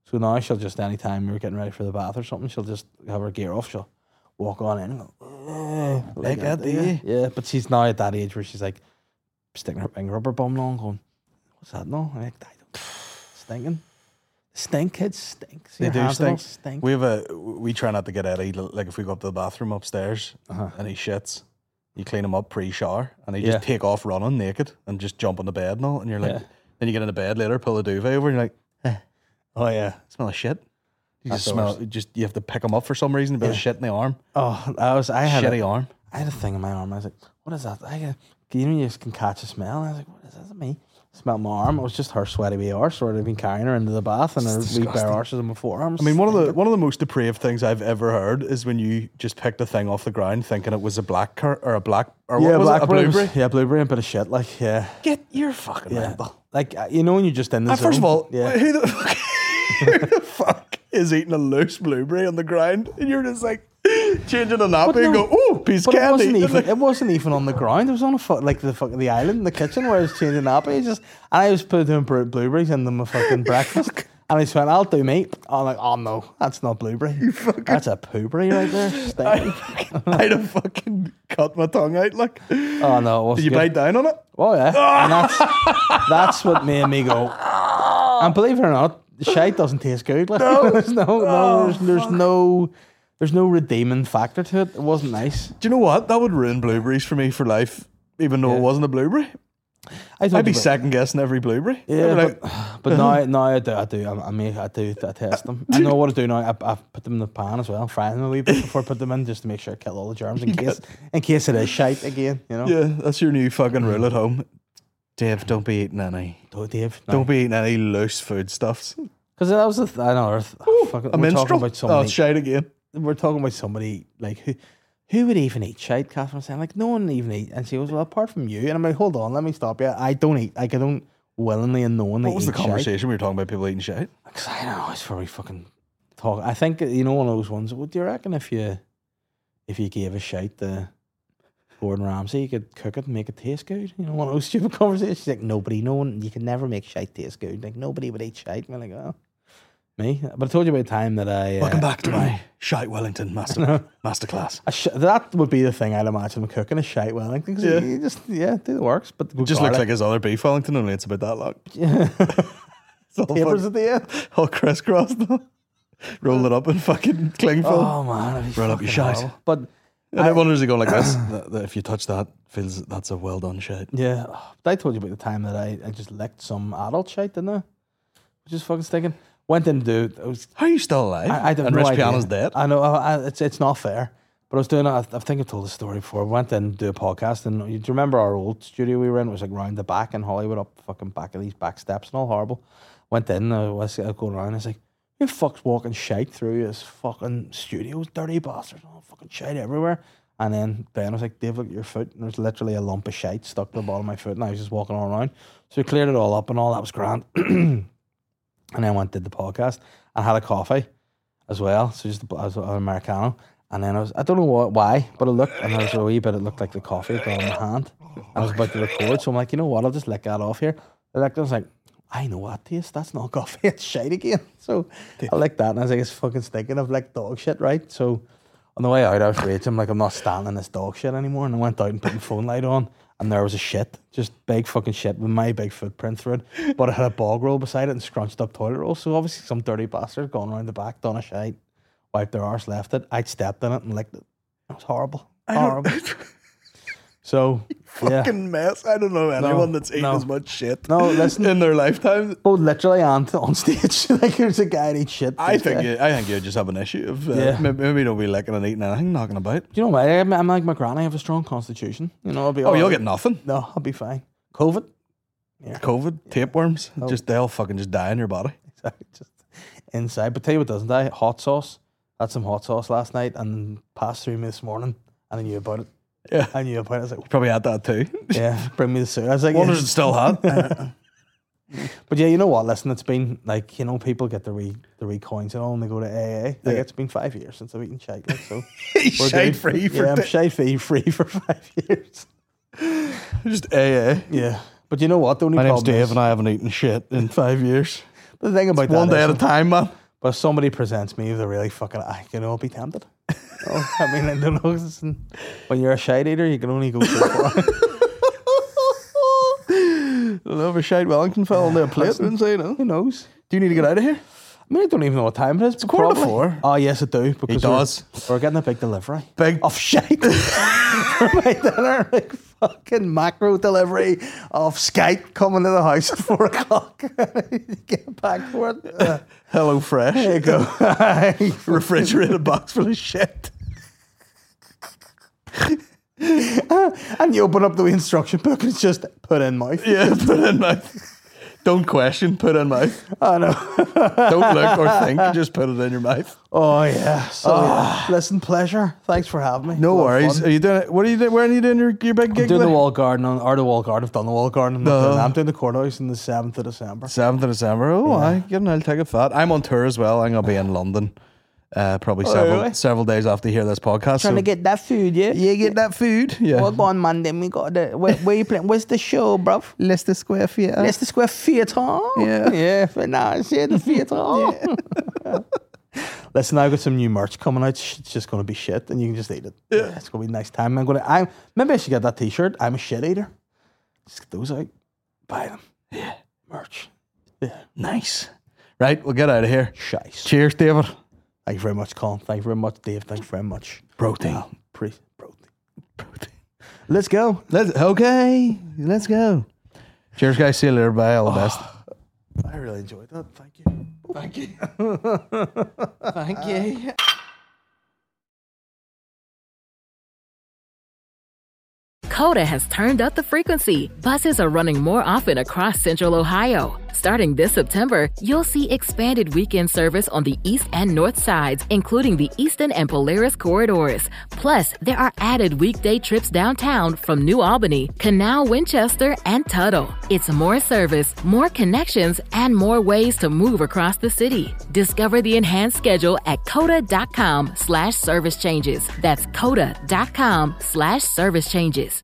So now she'll just, anytime we're getting ready for the bath or something, she'll just have her gear off. She'll walk on in and go, Like that, do you? Yeah, but she's now at that age where she's like sticking her finger up her bum long, going, what's that now? I'm like, I don't stinking. Stink, kids stink. See They your do hands all stink. We try not to get Eddie, like if we go up to the bathroom upstairs and he shits, you clean him up pre-shower and he just take off running naked and just jump on the bed and all, and you're like, then you get into bed later, pull the duvet over and you're like, Oh yeah. smell of shit. You That's just the smell, you have to pick him up for some reason, a bit of shit in the arm. Oh, I had Shitty arm. I had a thing in my arm. I was like, what is that? You just can catch a smell. And I was like, what is that? Is it me? Smelled my arm. It was just her sweaty wee arse where they've been carrying her into the bath and her wee bare arses in my forearms. I mean, one of the most depraved things I've ever heard is when you just picked a thing off the ground thinking it was a black or what was it? A blueberry? Yeah, blueberry and a bit of shit. Like, yeah. Get your fucking mental. Like, you know when you're just in the zone. First of all, yeah. who the fuck is eating a loose blueberry on the ground? And you're just like changing a nappy and go, oh, piece of candy. It wasn't even on the ground. It was on the island in the kitchen where I was changing nappy. And I was putting blueberries into my fucking breakfast. And I just went, I'll do meat. I'm like, oh no, that's not blueberry. That's a pooberry right there. I'd have fucking cut my tongue out. Like, oh no, it wasn't did you good. bite down on it? Oh yeah, and that's what made me go. And believe it or not, shite doesn't taste good. Like, there's no redeeming factor to it. It wasn't nice. Do you know what? That would ruin blueberries for me for life, even though it wasn't a blueberry. I'd be second guessing every blueberry. Yeah, but now I do. I test them. I know what to do now. I put them in the pan as well, fry them a wee bit before I put them in, just to make sure I kill all the germs in case it is shite again. You know. Yeah, that's your new fucking rule at home. Dave, don't be eating any. Don't be eating any loose foodstuffs. Because that was a minstrel. It's shite again. We're talking about somebody like who would even eat shite? Catherine was saying, like, no one even eat. And she goes, well, apart from you. And I'm like, hold on, let me stop you. I don't eat. Like, I don't willingly and knowingly eat. What was the conversation we were talking about people eating shite? Because I don't know, it's very fucking talk. I think, you know, one of those ones, what do you reckon if you gave a shite to Gordon Ramsay, you could cook it and make it taste good? You know, one of those stupid conversations. Like, no one, you can never make shite taste good. Like, nobody would eat shite. And we're like, oh. Me? But I told you about the time that I... Welcome back to my Shite Wellington masterclass. That would be the thing I'd imagine with cooking, a Shite Wellington. You just, do the works. But it just looks like his other beef Wellington, only it's about that long. Yeah. Tapers at the end. All crisscrossed though. Roll it up in fucking cling film. Oh man. Roll up your shite. Horrible. But... And I wonder, is he going like this? That if you touch that, feels that's a well done shite. Yeah. But I told you about the time that I just licked some adult shite, didn't I? Just fucking stinking. Went in to do. How are you still alive? I have and no Rich idea. Piano's dead. I know. It's not fair. But I was doing. I think I've told the story before. I went in to do a podcast, and do you remember our old studio we were in? It was like round the back in Hollywood, up fucking back of these back steps and all horrible. Went in. I was going around. I was like, "Who the fuck's walking shite through this fucking studio? Dirty bastards! All fucking shite everywhere." And then Ben was like, "Dave, look at your foot." And there's literally a lump of shite stuck to the bottom of my foot, and I was just walking all around. So we cleared it all up, and all that was grand. And then I went and did the podcast. I had a coffee as well, so just I was an Americano. And then I don't know why, but I looked, and there was a wee bit, it looked like the coffee had gone in my hand. I was about to record, so I'm like, you know what, I'll just lick that off here. I was like, I know that taste, that's not coffee, it's shite again. So I licked that, and I was like, it's fucking stinking of like dog shit, right? So on the way out, I was raging, I'm like, I'm not standing in this dog shit anymore. And I went out and put my phone light on, and there was a shit, just big fucking shit with my big footprint through it. But it had a bog roll beside it and scrunched up toilet roll. So obviously some dirty bastard gone around the back, done a shite, wiped their arse, left it. I'd stepped in it and licked it. It was horrible. Horrible. So, fucking mess. I don't know anyone that's eaten as much shit in their lifetime. Oh, literally, and on stage. Like, there's a guy that eats shit. I think you just have an issue of maybe don't be licking and eating anything, knocking about. Do you know what? I'm like my granny, I have a strong constitution. You know, I'll be you'll get nothing. No, I'll be fine. COVID? Yeah. COVID, tapeworms, they'll fucking just die in your body. Exactly, just inside. But tell you what doesn't die, hot sauce. Had some hot sauce last night and passed through me this morning, and I knew about it. Yeah, I knew about it. I was like, you probably had that too. Yeah, bring me the suit. I was like, wonder is it still hot? But yeah, you know what? Listen, it's been like, you know, people get the wee coins and all, and they go to AA. Like, it's been 5 years since I've eaten shite. Like, so we're shite free for I'm shite free for 5 years. Just AA. Yeah, but you know what? The only My name's problem Dave, is, and I haven't eaten shit in 5 years. The thing about that One day is, at a time, man. but if somebody presents me with a really fucking, I'll be tempted. I mean, I don't know. When you're a shite eater, you can only go so far. I'll have a shite Wellington fell on their plate and say, no. Who knows? Do you need to get out of here? I mean, I don't even know what time it is. It's 4:45. Oh, yes, I do. Because does. We're getting a big delivery. Big. Of shite for my dinner. Like fucking macro delivery of skite coming to the house at 4 o'clock. Get back for it. Hello Fresh. There you go. Refrigerated box full of shit. And you open up the instruction book and it's just put in mouth. Yeah, put in mouth. Don't question, put in mouth. I know. Don't look or think, just put it in your mouth. Oh, yeah. So, listen, pleasure. Thanks for having me. No A lot of worries. fun. Are you doing it? What are you doing? Where are you doing your big I'm gig? doing the there? wall garden or the wall garden. I've done the wall garden. I'm doing the courthouse on the 7th of December. 7th of December. Oh, I get an I'll take it for that. I'm on tour as well. I'm gonna be in London. Probably really? several days after you hear this podcast. Trying to get that food, yeah? yeah, get that food. Yeah. Well, on Monday, we got the. Where you playing? Where's the show, bruv? Leicester Square Theatre. Leicester Square Theatre. Yeah. Yeah, for now, see the theatre. Listen, I've got some new merch coming out. It's just going to be shit, and you can just eat it. Yeah. It's going to be a nice time. Maybe I should get that t-shirt. I'm a shit eater. Just get those out. Buy them. Yeah. Merch. Yeah. Nice. Right, we'll get out of here. Shice. Cheers, David. Thank you very much, Colin. Thank you very much, Dave. Thank you very much. Protein. Protein. Let's go. Let's go. Cheers, guys. See you later. Bye. All the best. I really enjoyed that. Thank you. Thank you. Thank you. Coda has turned up the frequency. Buses are running more often across Central Ohio. Starting this September, you'll see expanded weekend service on the east and north sides, including the Eastern and Polaris corridors. Plus, there are added weekday trips downtown from New Albany, Canal, Winchester, and Tuttle. It's more service, more connections, and more ways to move across the city. Discover the enhanced schedule at coda.com/service changes. That's coda.com/service changes.